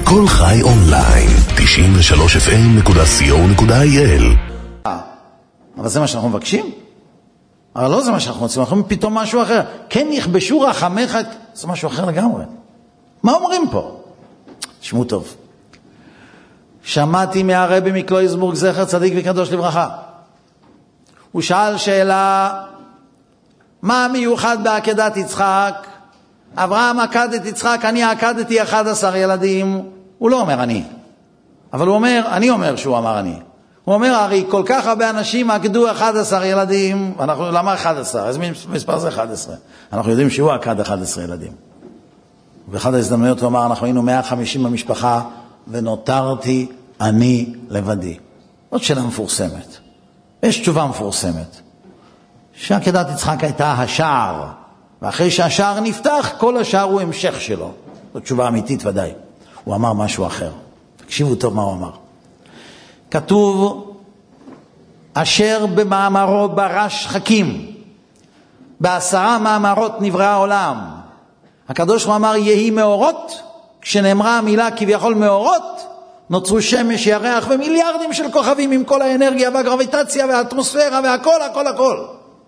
כל חי אונליין, 93fm.co.il. אבל זה מה שאנחנו מבקשים? אבל לא זה מה שאנחנו רוצים, אנחנו פתאום משהו אחר. כן יכבשו רחמך, זה משהו אחר לגמרי. מה אומרים פה? תשמעו טוב. שמעתי מהרבי מקלויזבורג זכר צדיק וקדוש לברכה. הוא שאל שאלה, מה מיוחד בעקדת יצחק? אברהם עקד את יצחק, אני עקדתי 11 ילדים. הוא לא אומר אני. אבל הוא אומר, אני אומר שהוא אמר אני. הוא אומר, הרי כל כך הרבה אנשים עקדו 11 ילדים, למה 11? אז מספר זה 11. אנחנו יודעים שהוא עקד 11 ילדים. באחד ההזדמנויות הוא אמר, אנחנו היינו 150 במשפחה, ונותרתי אני לבדי. זאת שאלה מפורסמת. יש תשובה מפורסמת. שעקדת יצחק הייתה השער, ואחרי שהשער נפתח, כל השער הוא המשך שלו. זאת תשובה אמיתית ודאי. הוא אמר משהו אחר. תקשיבו טוב מה הוא אמר. כתוב, אשר במאמרו ברש חכים, ב10 מאמרות נברא העולם. הקדוש ברוך הוא אמר, יהי מאורות, כשנאמרה המילה כביכול מאורות, נוצרו שמש, ירח ומיליארדים של כוכבים עם כל האנרגיה והגרביטציה והאטמוספירה והכל, הכל, הכל.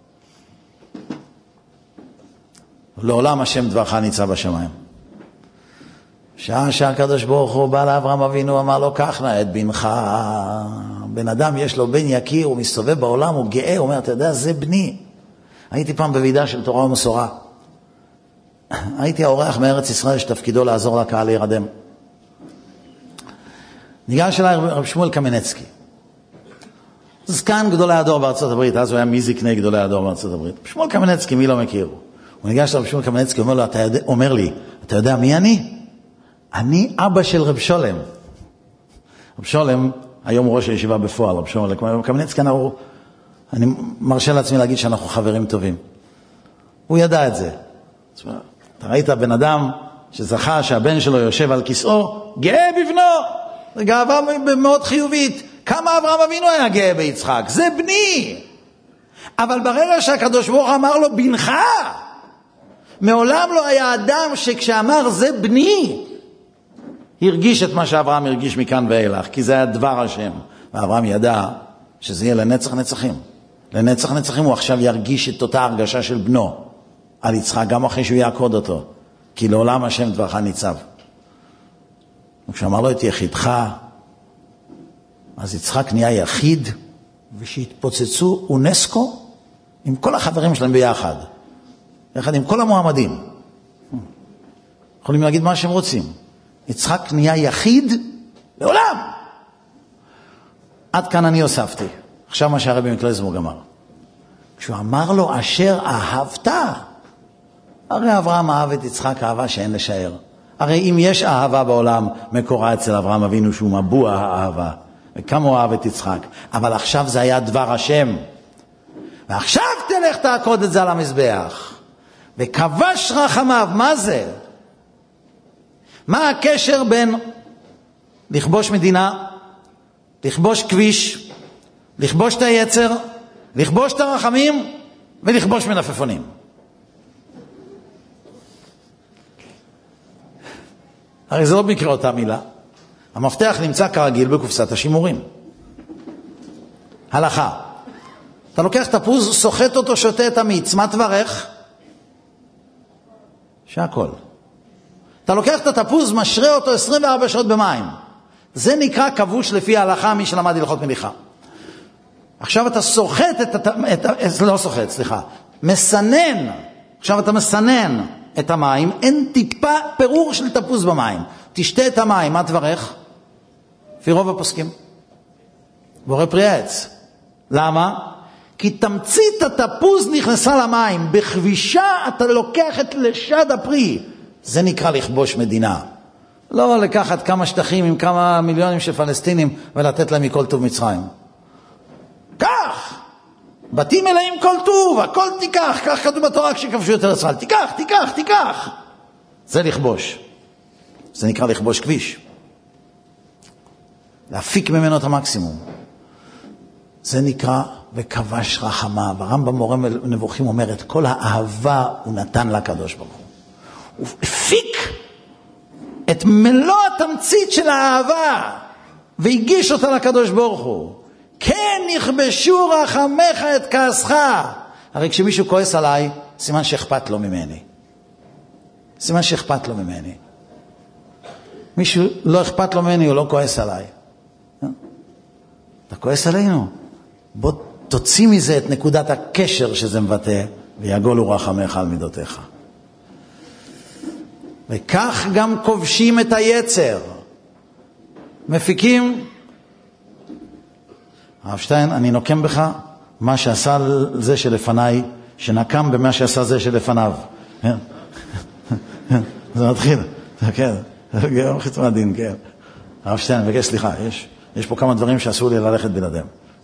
לעולם השם דברך ניצב בשמיים. שעה שהקדוש ברוך הוא בא לאברהם אבינו, אמר לו, קח נא את בנך. בן אדם יש לו בן יקיר, הוא מסתובב בעולם, הוא גאה, הוא אומר, אתה יודע, זה בני. הייתי פעם בוועידה של תורה ומסורה. הייתי האורח מארץ ישראל שתפקידו לעזור לקהל להירדם. ניגש אליי רב שמואל קמנצקי. זקן גדולי הדור בארצות הברית, אז הוא היה מזקני גדולי הדור בארצות הברית. שמואל קמנצקי, מי לא מכיר? הוא ניגש לרב שמואל קמנצקי, אומר לי, אתה יודע מי אני? אני אבא של רב שולם. רב שולם, היום הוא ראש הישיבה בפועל, רב שמואל קמנצקי, אני מרשה לעצמי להגיד שאנחנו חברים טובים. הוא ידע את זה. אתה ראית בן אדם שזכה שהבן שלו יושב על כיסאו, גאה בבנו. זה גאווה מאוד חיובית. כמה אברהם אבינו היה גאה ביצחק? זה בני. אבל ברגע שהקדוש ברוך אמר לו, בנך, מעולם לא היה אדם שכשאמר זה בני, הרגיש את מה שאברהם הרגיש מכאן ואילך, כי זה היה דבר השם. ואברהם ידע שזה יהיה לנצח נצחים. לנצח נצחים הוא עכשיו ירגיש את אותה הרגשה של בנו על יצחק, גם אחרי שהוא יעקוד אותו. כי לעולם השם דברך ניצב. וכשאמר לו את יחידך, אז יצחק נהיה יחיד, ושהתפוצצו אונסקו עם כל החברים שלהם ביחד. יחד עם כל המועמדים. יכולים להגיד מה שהם רוצים. יצחק נהיה יחיד לעולם. עד כאן אני הוספתי. עכשיו מה שהרבי מקלויזבורג אמר. כשהוא אמר לו אשר אהבת, הרי אברהם אהב את יצחק אהבה שאין לשער. הרי אם יש אהבה בעולם, מקורה אצל אברהם אבינו שהוא מבוע האהבה. וכמה הוא אהב את יצחק. אבל עכשיו זה היה דבר השם. ועכשיו תלך תעקוד את זה על המזבח. וכבש רחמיו, מה זה? מה הקשר בין לכבוש מדינה, לכבוש כביש, לכבוש את היצר, לכבוש את הרחמים ולכבוש מנפפונים? הרי זה לא במקרה אותה מילה. המפתח נמצא כרגיל בקופסת השימורים. הלכה. אתה לוקח תפוז, סוחט אותו, שותה את המיץ, מה תברך? שהכל. אתה לוקח את התפוז, משרה אותו 24 שעות במים. זה נקרא כבוש לפי ההלכה, מי שלמד הלכות מליחה. עכשיו אתה סוחט מסנן. עכשיו אתה מסנן את המים, אין טיפה פירור של תפוז במים. תשתה את המים, מה תברך? לפי רוב הפוסקים. בורא פרי העץ. למה? כי תמצית התפוז נכנסה למים. בכבישה אתה לוקח את לשד הפרי. זה נקרא לכבוש מדינה. לא לקחת כמה שטחים עם כמה מיליונים של פלסטינים ולתת להם מכל טוב מצרים. כך! בתים מלאים כל טוב, הכל תיקח. כך כתוב בתורה כשכבשו יותר ישראל. תיקח. זה לכבוש. זה נקרא לכבוש כביש. להפיק ממנו את המקסימום. זה נקרא וכבש רחמיו. הרמב"ם מורה נבוכים אומר, את כל האהבה הוא נתן לקדוש ברוך הוא. הוא הפיק את מלוא התמצית של האהבה, והגיש אותה לקדוש ברוך הוא. כן נכבשו רחמך את כעסך. הרי כשמישהו כועס עליי, סימן שאכפת לו ממני. סימן שאכפת לו ממני. מישהו לא אכפת לו ממני, הוא לא כועס עליי. אתה כועס עלינו? בוא תוציא מזה את נקודת הקשר שזה מבטא, ויגולו רחמך על מידותיך. וכך גם כובשים את היצר. מפיקים. הרב שטיין, אני נוקם בך מה שעשה זה שלפניי, שנקם במה שעשה זה שלפניו. זה מתחיל. כן. גם חיצון הדין, כן. הרב שטיין, אני מבקש סליחה, יש פה כמה דברים שאסור לי ללכת בלעדיהם.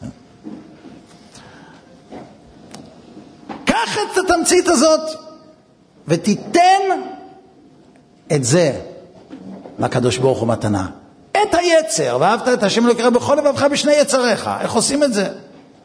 קח את התמצית הזאת ותיתן את זה לקדוש ברוך הוא מתנה. את היצר, ואהבת את השם אלוקיך בכל לבבך בשני יצריך. איך עושים את זה?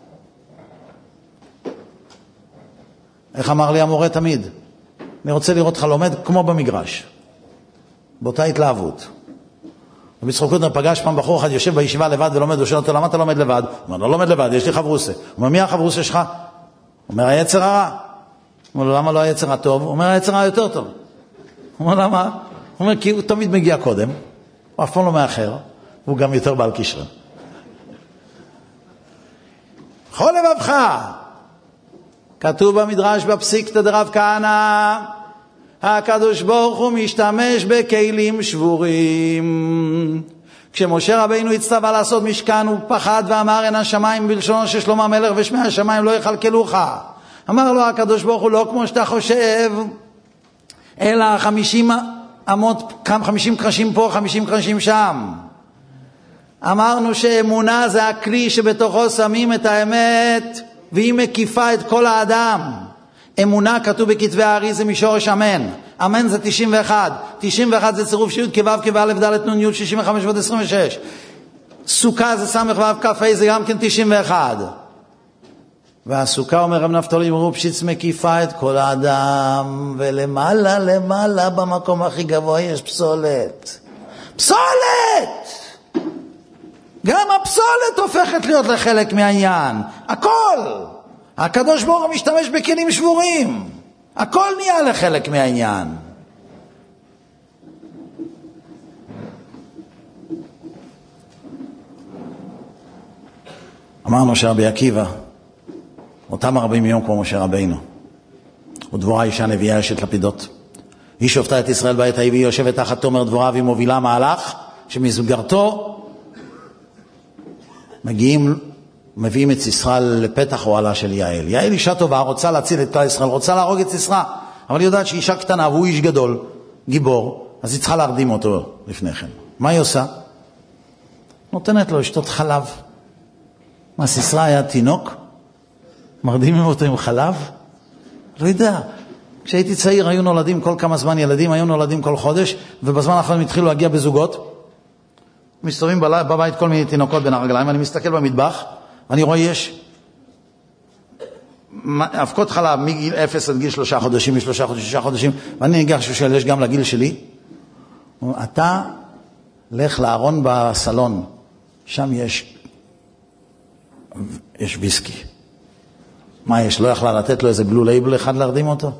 איך אמר לי המורה תמיד? אני רוצה לראות לך לומד כמו במגרש. באותה התלהבות. ובצחוק קוטנר פגש פעם בחור אחד יושב בישיבה לבד ולומד, הוא שואל אותו, למה אתה לומד לבד? הוא אומר, לא לומד לבד, יש לי חברוסה. הוא אומר, מי החברוסה שלך? הוא אומר, היצר הרע. הוא אומר, למה לא היצר הטוב? הוא אומר, היצר הרע יותר טוב. הוא אומר, למה? הוא אומר, כי הוא תמיד מגיע קודם, הוא אף פעם לא מאחר, והוא גם יותר בעל קשרה. בכל לבבך, כתוב במדרש בפסיקתא דרב כהנא, הקדוש ברוך הוא משתמש בכלים שבורים. כשמשה רבינו הצטווה לעשות משכן הוא פחד ואמר, אין השמיים בלשונו של שלמה המלך ושמי השמיים לא יכלכלוך. אמר לו הקדוש ברוך הוא, לא כמו שאתה חושב, אלא 50 אמות, 50 קרשים פה, 50 קרשים שם. אמרנו שאמונה זה הכלי שבתוכו שמים את האמת, והיא מקיפה את כל האדם. אמונה כתוב בכתבי הארי זה משורש אמן. אמן זה 91. 91 זה צירוף שי"ת כו' כו' ד' נ' י' 65 ועוד 26. סוכה זה סמך ו' כ' ה' זה גם כן 91. והסוכה, אומר רב נפתלי מרופשיץ, מקיפה את כל האדם, ולמעלה למעלה במקום הכי גבוה יש פסולת. פסולת! גם הפסולת הופכת להיות לחלק מהעניין. הכל! הקדוש ברוך הוא משתמש בכלים שבורים. הכל נהיה לחלק מהעניין. אמרנו שרבי עקיבא, אותם 40 יום כמו משה רבינו, ודבורה אישה נביאה אשת לפידות. היא שופטה את ישראל בעת ההיא, והיא יושבת תחת תומר דבורה, והיא מובילה מהלך שמסגרתו מביאים את סיסרא לפתח אוהלה של יעל. יעל אישה טובה, רוצה להציל את כלל ישראל, רוצה להרוג את סיסרא, אבל היא יודעת שהיא אישה קטנה והוא איש גדול, גיבור, אז היא צריכה להרדים אותו לפני כן. מה היא עושה? נותנת לו לשתות חלב. מה, סיסרא היה תינוק? מרדימים אותו עם חלב? לא יודע. כשהייתי צעיר היו נולדים כל כמה זמן ילדים, היו נולדים כל חודש, ובזמן האחרון התחילו להגיע בזוגות. מסתובבים בבית כל מיני תינוקות בין הרגליים, ואני מסתכל במטבח, ואני רואה יש אבקות חלב מגיל 0 עד גיל 3 חודשים, מ3 חודשים, 6 חודשים, ואני ניגש ושואל, יש גם לגיל שלי? אתה לך לארון בסלון, שם יש ויסקי. מה יש? לא יכלה לתת לו איזה בלו לייבל אחד להרדים אותו?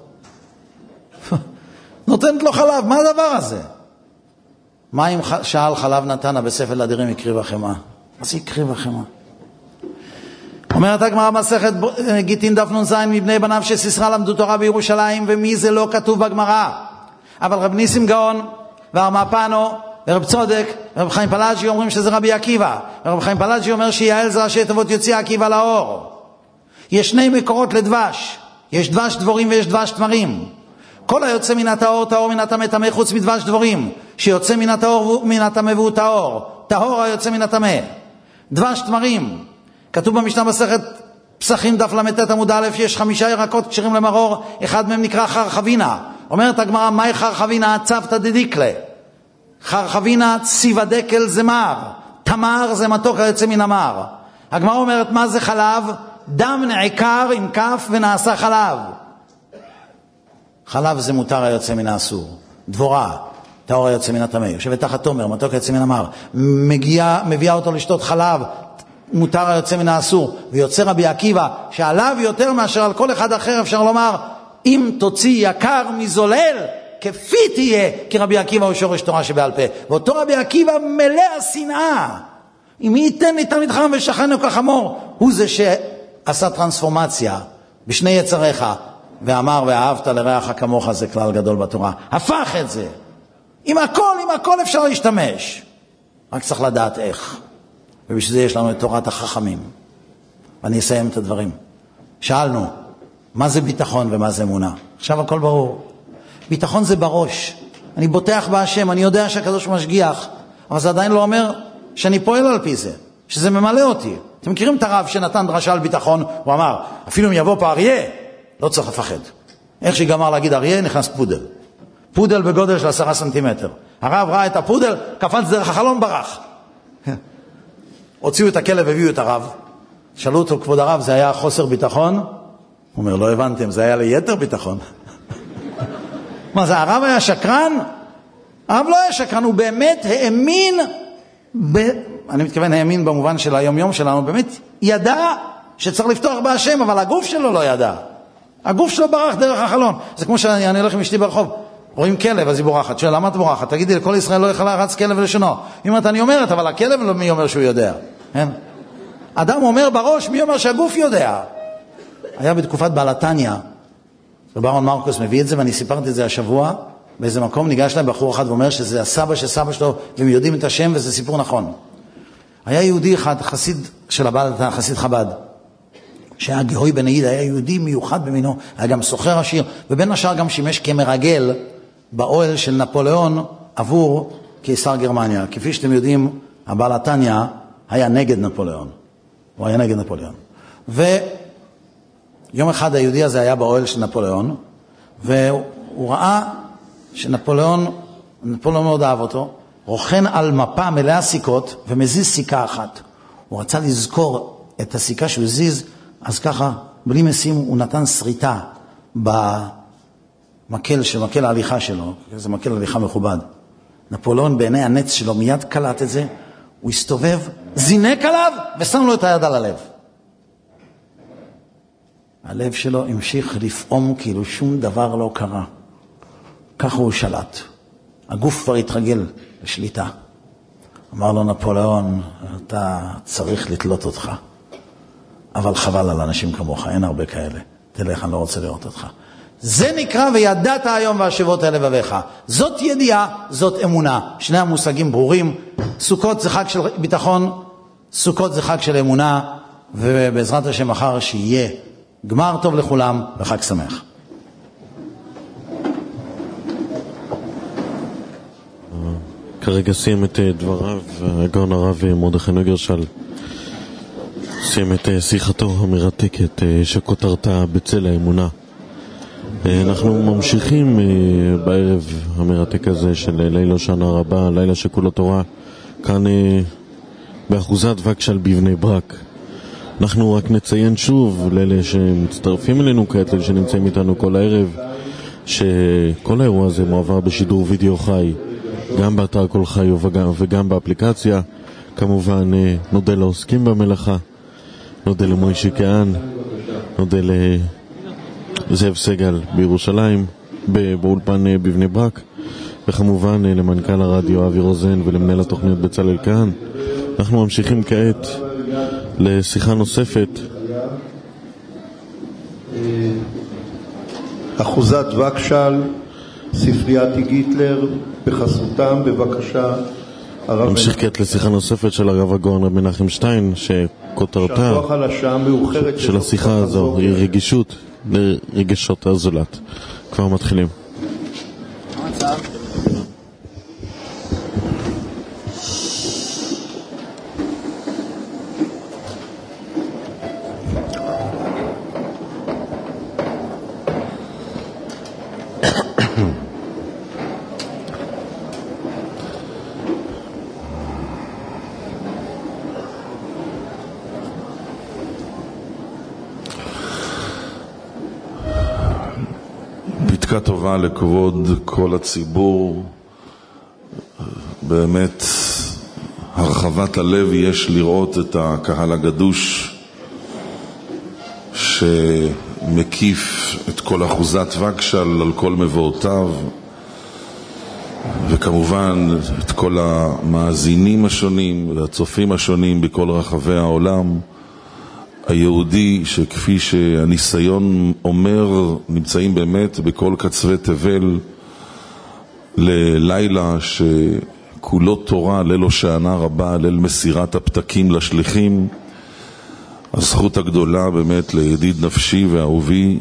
נותנת לו חלב, מה הדבר הזה? מה אם שאל חלב נתנה בספל אדירים הקריב החמה? מה זה הקריב החמה? אומרת הגמרא מסכת גיטין דף נ"ז, מבני בניו של סיסרא למדו תורה בירושלים, ומי זה לא כתוב בגמרא. אבל רב ניסים גאון והרמפנו ורב צודק ורב חיים פלאג'י אומרים שזה רבי עקיבא. ורב חיים פלאג'י אומר שיעל זה ראשי תיבות יוציא עקיבא לאור. יש שני מקורות לדבש, יש דבש דבורים ויש דבש תמרים. כל היוצא מן הטהור טהור, מן הטמא טמא, חוץ מדבש דבורים שיוצא מן הטהור מן הטמא והוא טהור, טהור היוצא מן הטמא. דבש תמרים, כתוב במשנה מסכת פסחים דף ל"ט עמוד א', יש 5 ירקות כשרים למרור, אחד מהם נקרא חרחבינה. אומרת הגמרא, מהי חרחבינה? צוותא דדיקלה. חרחבינה ציווה דקל זה מר, תמר זה מתוק היוצא מן המר. הגמרא אומרת, מה זה חלב? דם נעקר עם כף ונעשה חלב. חלב זה מותר היוצא מן האסור. דבורה, טהור היוצא מן הטמא. יושבת תחת תומר, מתוק היוצא מן המר. מביאה אותו לשתות חלב, מותר היוצא מן האסור. ויוצא רבי עקיבא, שעליו יותר מאשר על כל אחד אחר, אפשר לומר, אם תוציא יקר מזולל, כפי תהיה, כי רבי עקיבא הוא שורש תורה שבעל פה. ואותו רבי עקיבא מלא השנאה. אם ייתן לי תלמיד חכם ושכנו כחמור, הוא זה שעשה טרנספורמציה בשני יצריך, ואמר ואהבת לרעך כמוך, זה כלל גדול בתורה. הפך את זה. עם הכל אפשר להשתמש. רק צריך לדעת איך. ובשביל זה יש לנו את תורת החכמים. ואני אסיים את הדברים. שאלנו, מה זה ביטחון ומה זה אמונה? עכשיו הכל ברור. ביטחון זה בראש. אני בוטח בהשם, אני יודע שהקדוש משגיח, אבל זה עדיין לא אומר שאני פועל על פי זה, שזה ממלא אותי. אתם מכירים את הרב שנתן דרשה על ביטחון? הוא אמר, אפילו אם יבוא פה אריה, לא צריך לפחד. איך שיגמר להגיד אריה, נכנס פודל. פודל בגודל של 10 סנטימטר. הרב ראה את הפודל, קפץ דרך החלון, ברח. הוציאו את הכלב, הביאו את הרב. שאלו אותו, כבוד הרב, זה היה חוסר ביטחון? הוא אומר, לא הבנתם, זה היה ליתר ביטחון. מה זה, הרב היה שקרן? הרב לא היה שקרן, הוא באמת האמין, אני מתכוון האמין במובן של היום-יום שלנו, באמת ידע שצריך לפתוח בהשם, אבל הגוף שלו לא ידע. הגוף שלו ברח דרך החלון. זה כמו שאני הולך עם אשתי ברחוב, רואים כלב, אז היא בורחת. שואל, למה את בורחת? תגידי, לכל ישראל לא יכולה רץ כלב ולשונו. היא אומרת, אני אומרת, אבל הכלב לא מי אומר שהוא יודע. אדם אומר בראש, מי אומר שהגוף יודע. היה בתקופת בעל התניא, רברון מרקוס מביא את זה, ואני סיפרתי את זה השבוע, באיזה מקום ניגש להם בחור אחד ואומר שזה הסבא של סבא שלו, והם יודעים את השם, וזה סיפור נכון. היה יהודי אחד, חסיד של הבעל, חסיד חב"ד, שהיה גהוי בן עיד, היה יהודי מיוחד במינו, היה גם סוחר עשיר, ובין השאר גם שימש כמרגל באוהל של נפוליאון עבור קיסר גרמניה. כפי שאתם יודעים, הבעל התניא היה נגד נפוליאון. הוא היה נגד נפוליאון. ויום אחד היהודי הזה היה באוהל של נפוליאון, והוא ראה שנפוליאון מאוד אהב אותו, רוכן על מפה מלאה סיכות ומזיז סיכה אחת. הוא רצה לזכור את הסיכה שהוא זיז, אז ככה, בלי משים, הוא נתן שריטה במקל ההליכה שלו, זה מקל הליכה מכובד. נפוליאון בעיני הנץ שלו מיד קלט את זה, הוא הסתובב, זינק עליו ושם לו את היד על הלב. הלב שלו המשיך לפעום כאילו שום דבר לא קרה. ככה הוא שלט. הגוף כבר התרגל לשליטה. אמר לו נפוליאון, אתה צריך לתלות אותך. אבל חבל על אנשים כמוך, אין הרבה כאלה. תלך, אני לא רוצה לראות אותך. זה נקרא וידעת היום והשבות אל לבביך. זאת ידיעה, זאת אמונה. שני המושגים ברורים. סוכות זה חג של ביטחון, סוכות זה חג של אמונה, ובעזרת השם מחר שיהיה גמר טוב לכולם וחג שמח. כרגע סיים את דבריו הגאון הרב מרדכי נגרשל, סיים את שיחתו המרתקת שכותרתה בצל האמונה. אנחנו ממשיכים בערב המרתק הזה של לילה שנה רבה, לילה שכולו תורה, כאן באחוזת וקשל בבני ברק. אנחנו רק נציין שוב לאלה שמצטרפים אלינו כעת, לאלה שנמצאים איתנו כל הערב, שכל האירוע הזה מועבר בשידור וידאו חי, גם באתר כל חי וגם באפליקציה. כמובן נודה לעוסקים במלאכה, נודה למוישי קהן, נודה לזאב סגל בירושלים, באולפן בבני ברק, וכמובן למנכ"ל הרדיו אבי רוזן ולמנהל התוכניות בצלאל כהן. אנחנו ממשיכים כעת לשיחה נוספת. אחוזת וקשל, ספריית גיטלר, בחסותם, בבקשה. נמשיך כעת לשיחה נוספת של הרב הגאון רב מנחם שטיין, שכותרתה של השיחה הזו היא רגישות לרגשות הזולת. כבר מתחילים. פתקה טובה לכבוד כל הציבור באמת הרחבת הלב יש לראות את הקהל הגדוש שמקיף את כל אחוזת וקשל על כל מבואותיו, וכמובן את כל המאזינים השונים והצופים השונים בכל רחבי העולם היהודי, שכפי שהניסיון אומר נמצאים באמת בכל קצווי תבל ללילה שכולו תורה, ליל הושענא רבה, ליל מסירת הפתקים לשליחים. הזכות הגדולה באמת לידיד נפשי ואהובי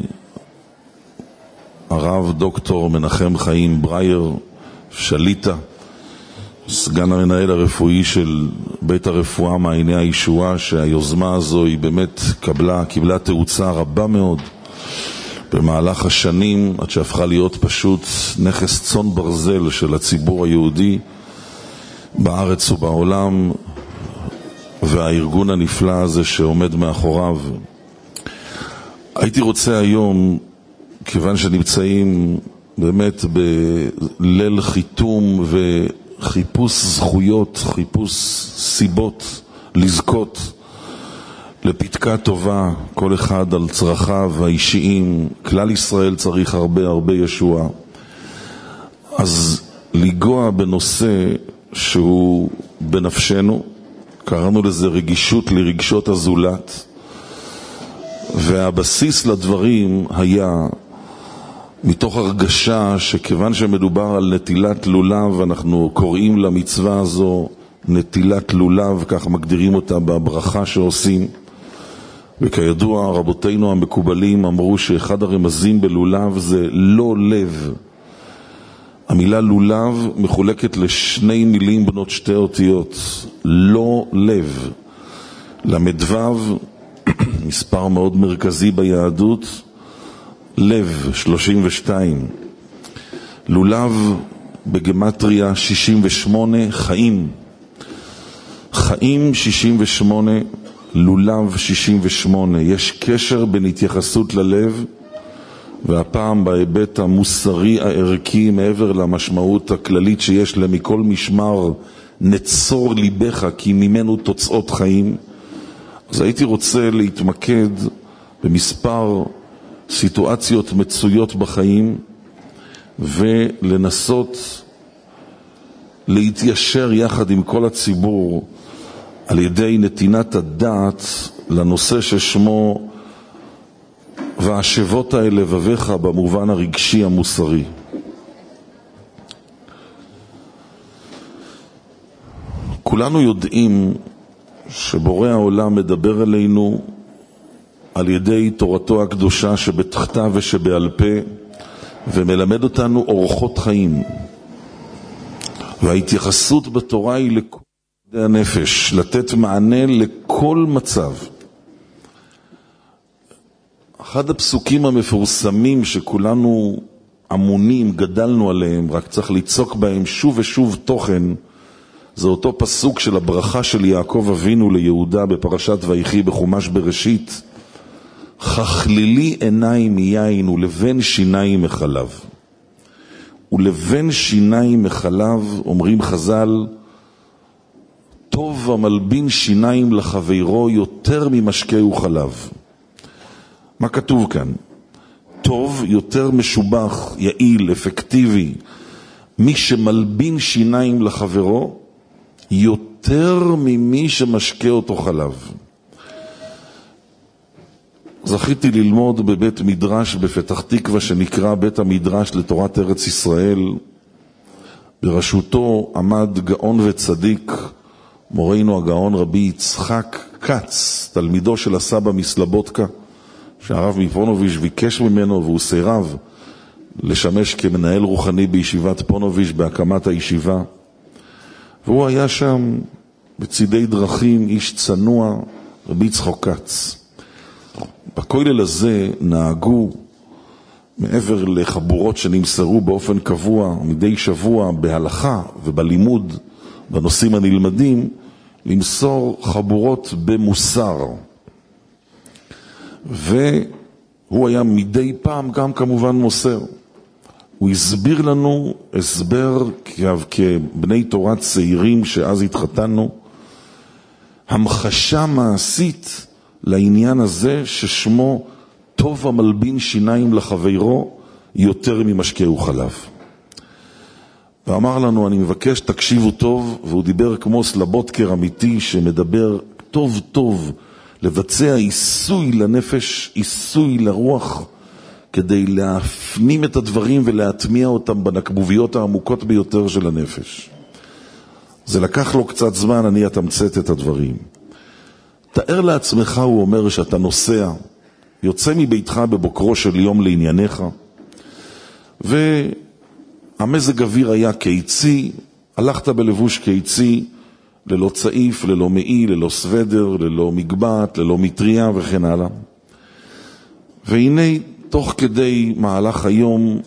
הרב דוקטור מנחם חיים ברייר שליטה, סגן המנהל הרפואי של בית הרפואה מעייני הישועה, שהיוזמה הזו היא באמת קיבלה תאוצה רבה מאוד במהלך השנים, עד שהפכה להיות פשוט נכס צאן ברזל של הציבור היהודי בארץ ובעולם, והארגון הנפלא הזה שעומד מאחוריו. הייתי רוצה היום, כיוון שנמצאים באמת בליל חיתום וחיפוש זכויות, חיפוש סיבות לזכות לפתקה טובה, כל אחד על צרכיו האישיים, כלל ישראל צריך הרבה ישוע. אז לגוע בנושא שהוא בנפשנו, קראנו לזה רגישות לרגשות הזולת, והבסיס לדברים היה מתוך הרגשה שכיוון שמדובר על נטילת לולב, אנחנו קוראים למצווה הזו נטילת לולב, כך מגדירים אותה בברכה שעושים. וכידוע רבותינו המקובלים אמרו שאחד הרמזים בלולב זה לא לב. המילה לולב מחולקת לשני מילים בנות שתי אותיות, לא לב. למדוו, מספר מאוד מרכזי ביהדות, לב 32. לולב בגמטריה 68, חיים. חיים 68, לולב 68. יש קשר בין התייחסות ללב, והפעם בהיבט המוסרי הערכי, מעבר למשמעות הכללית שיש למכל משמר נצור ליבך כי ממנו תוצאות חיים. אז הייתי רוצה להתמקד במספר סיטואציות מצויות בחיים ולנסות להתיישר יחד עם כל הציבור על ידי נתינת הדעת לנושא ששמו והשבות אל לבביך במובן הרגשי המוסרי. כולנו יודעים שבורא העולם מדבר אלינו על ידי תורתו הקדושה שבתחתיו ושבעל פה, ומלמד אותנו אורחות חיים. וההתייחסות בתורה היא לכל הנפש, לתת מענה לכל מצב. אחד הפסוקים המפורסמים שכולנו אמונים, גדלנו עליהם, רק צריך ליצוק בהם שוב ושוב תוכן, זה אותו פסוק של הברכה של יעקב אבינו ליהודה בפרשת ויחי בחומש בראשית, חכלילי עיניים מיין ולבן שיניים מחלב. ולבן שיניים מחלב, אומרים חז"ל, טוב המלבין שיניים לחברו יותר ממשקה וחלב. מה כתוב כאן? טוב, יותר משובח, יעיל, אפקטיבי, מי שמלבין שיניים לחברו יותר ממי שמשקה אותו חלב. זכיתי ללמוד בבית מדרש בפתח תקווה שנקרא בית המדרש לתורת ארץ ישראל. בראשותו עמד גאון וצדיק, מורנו הגאון רבי יצחק קץ, תלמידו של הסבא מסלבודקה, שהרב מפונוביש ביקש ממנו והוא סירב לשמש כמנהל רוחני בישיבת פונוביש בהקמת הישיבה. והוא היה שם בצידי דרכים, איש צנוע, רבי יצחק קץ. בכולל הזה נהגו, מעבר לחבורות שנמסרו באופן קבוע מדי שבוע בהלכה ובלימוד בנושאים הנלמדים, למסור חבורות במוסר. והוא היה מדי פעם גם כמובן מוסר. הוא הסביר לנו הסבר כבני תורה צעירים שאז התחתנו, המחשה מעשית לעניין הזה ששמו טוב המלבין שיניים לחברו יותר ממשקהו חלב. ואמר לנו, אני מבקש תקשיבו טוב, והוא דיבר כמו סלבודקר אמיתי שמדבר טוב טוב לבצע עיסוי לנפש, עיסוי לרוח, כדי להפנים את הדברים ולהטמיע אותם בנקבוביות העמוקות ביותר של הנפש. זה לקח לו קצת זמן, אני אתמצת את הדברים. תאר לעצמך, הוא אומר, שאתה נוסע, יוצא מביתך בבוקרו של יום לענייניך, והמזג אוויר היה קיצי, הלכת בלבוש קיצי, ללא צעיף, ללא מעיל, ללא סוודר, ללא מגבעת, ללא מטריה וכן הלאה. והנה, תוך כדי מהלך היום,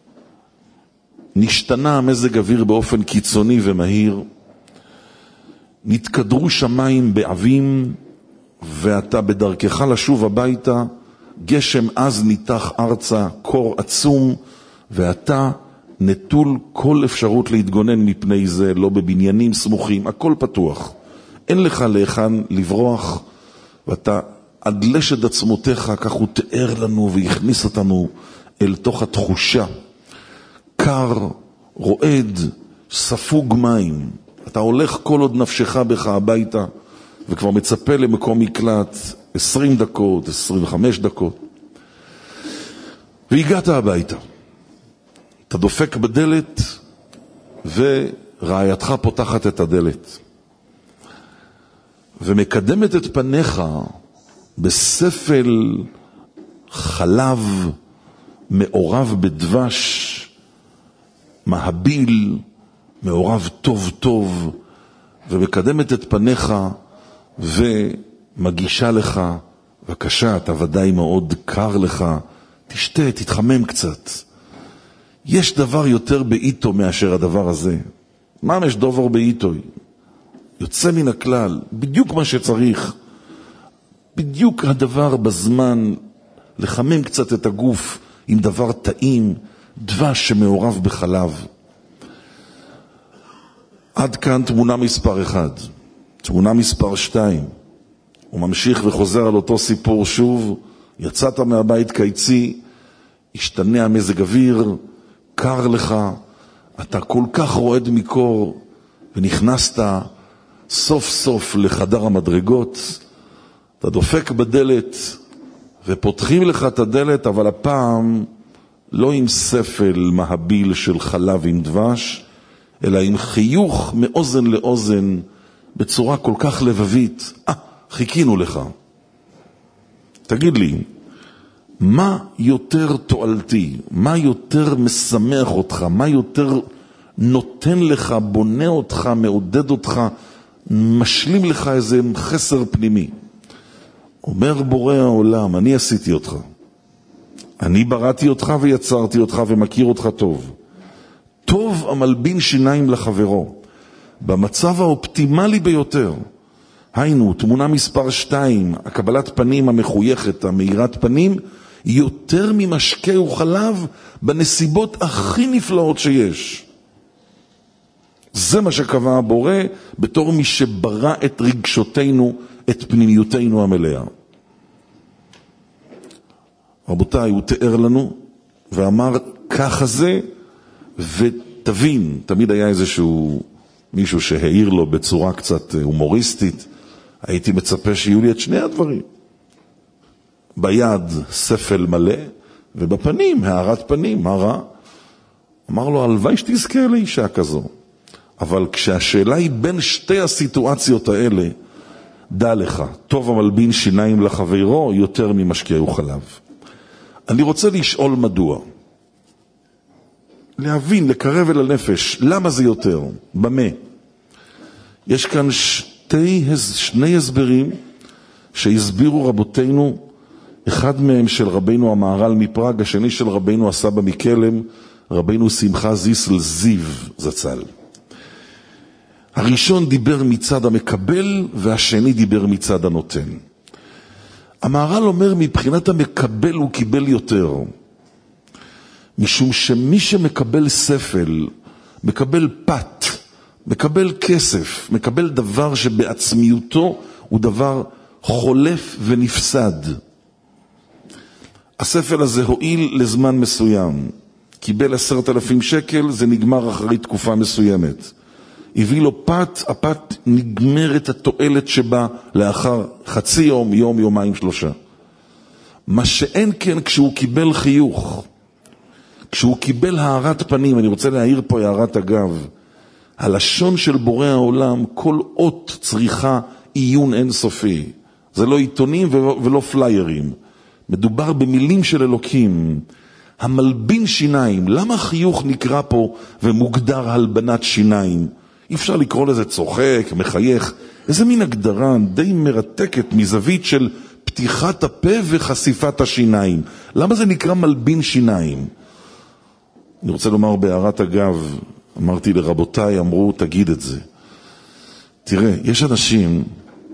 נשתנה המזג אוויר באופן קיצוני ומהיר, נתקדרו שמיים בעבים, ואתה בדרכך לשוב הביתה, גשם אז ניתח ארצה, קור עצום, ואתה נטול כל אפשרות להתגונן מפני זה, לא בבניינים סמוכים, הכל פתוח. אין לך להיכן לברוח, ואתה עדלש את עצמותיך, כך הוא תיאר לנו והכניס אותנו אל תוך התחושה. קר, רועד, ספוג מים. אתה הולך כל עוד נפשך בך הביתה, וכבר מצפה למקום מקלט 20 דקות, 25 דקות. והגעת הביתה. אתה דופק בדלת, ורעייתך פותחת את הדלת. ומקדמת את פניך בספל חלב מעורב בדבש, מהביל, מעורב טוב טוב, ומקדמת את פניך ומגישה לך, בבקשה, אתה ודאי מאוד קר לך, תשתה, תתחמם קצת. יש דבר יותר באיתו מאשר הדבר הזה. מה יש דובר באיתו? יוצא מן הכלל, בדיוק מה שצריך. בדיוק הדבר בזמן, לחמם קצת את הגוף עם דבר טעים, דבש שמעורב בחלב. עד כאן תמונה מספר 1. תמונה מספר 2. הוא ממשיך וחוזר על אותו סיפור שוב. יצאת מהבית קיצי, השתנה המזג אוויר, קר לך, אתה כל כך רועד מקור, ונכנסת סוף סוף לחדר המדרגות. אתה דופק בדלת, ופותחים לך את הדלת, אבל הפעם לא עם ספל מהביל של חלב עם דבש, אלא עם חיוך מאוזן לאוזן, בצורה כל כך לבבית. חיכינו לך. תגיד לי, מה יותר תועלתי? מה יותר משמח אותך? מה יותר נותן לך, בונה אותך, מעודד אותך, משלים לך איזה חסר פנימי? אומר בורא העולם, אני עשיתי אותך. אני בראתי אותך ויצרתי אותך ומכיר אותך טוב. טוב המלבין שיניים לחברו. במצב האופטימלי ביותר. היינו, תמונה מספר 2, הקבלת פנים המחויכת, המאירת פנים, יותר ממשקה וחלב בנסיבות הכי נפלאות שיש. זה מה שקבע הבורא בתור מי שברא את רגשותינו, את פנימיותינו המלאה. רבותיי, הוא תיאר לנו ואמר ככה זה, ותבין, תמיד היה איזשהו מישהו שהעיר לו בצורה קצת הומוריסטית, הייתי מצפה שיהיו לי את שני הדברים. ביד ספל מלא, ובפנים, הערת פנים, מה רע? אמר לו, הלוואי שתזכה לאישה כזו. אבל כשהשאלה היא בין שתי הסיטואציות האלה, דע לך, טוב המלבין שיניים לחברו יותר ממשקה וחלב. אני רוצה לשאול מדוע. להבין, לקרב אל הנפש, למה זה יותר? במה? יש כאן שני הסברים שהסבירו רבותינו, אחד מהם של רבינו המהר"ל מפראג, השני של רבינו הסבא מקלם, רבינו שמחה זיסל זיו זצ"ל. הראשון דיבר מצד המקבל והשני דיבר מצד הנותן. המהר"ל אומר מבחינת המקבל הוא קיבל יותר. משום שמי שמקבל ספל, מקבל פת, מקבל כסף, מקבל דבר שבעצמיותו הוא דבר חולף ונפסד. הספל הזה הועיל לזמן מסוים, קיבל 10,000 שקל, זה נגמר אחרי תקופה מסוימת. הביא לו פת, הפת נגמרת התועלת שבה לאחר חצי יום, יום, יומיים, 3. מה שאין כן כשהוא קיבל חיוך, כשהוא קיבל הערת פנים, אני רוצה להעיר פה הערת אגב, הלשון של בורא העולם, כל אות צריכה עיון אינסופי. זה לא עיתונים ולא פליירים. מדובר במילים של אלוקים. המלבין שיניים, למה חיוך נקרא פה ומוגדר הלבנת שיניים? אי אפשר לקרוא לזה צוחק, מחייך. איזה מין הגדרה די מרתקת מזווית של פתיחת הפה וחשיפת השיניים. למה זה נקרא מלבין שיניים? אני רוצה לומר בהערת אגב, אמרתי לרבותיי, אמרו תגיד את זה. תראה, יש אנשים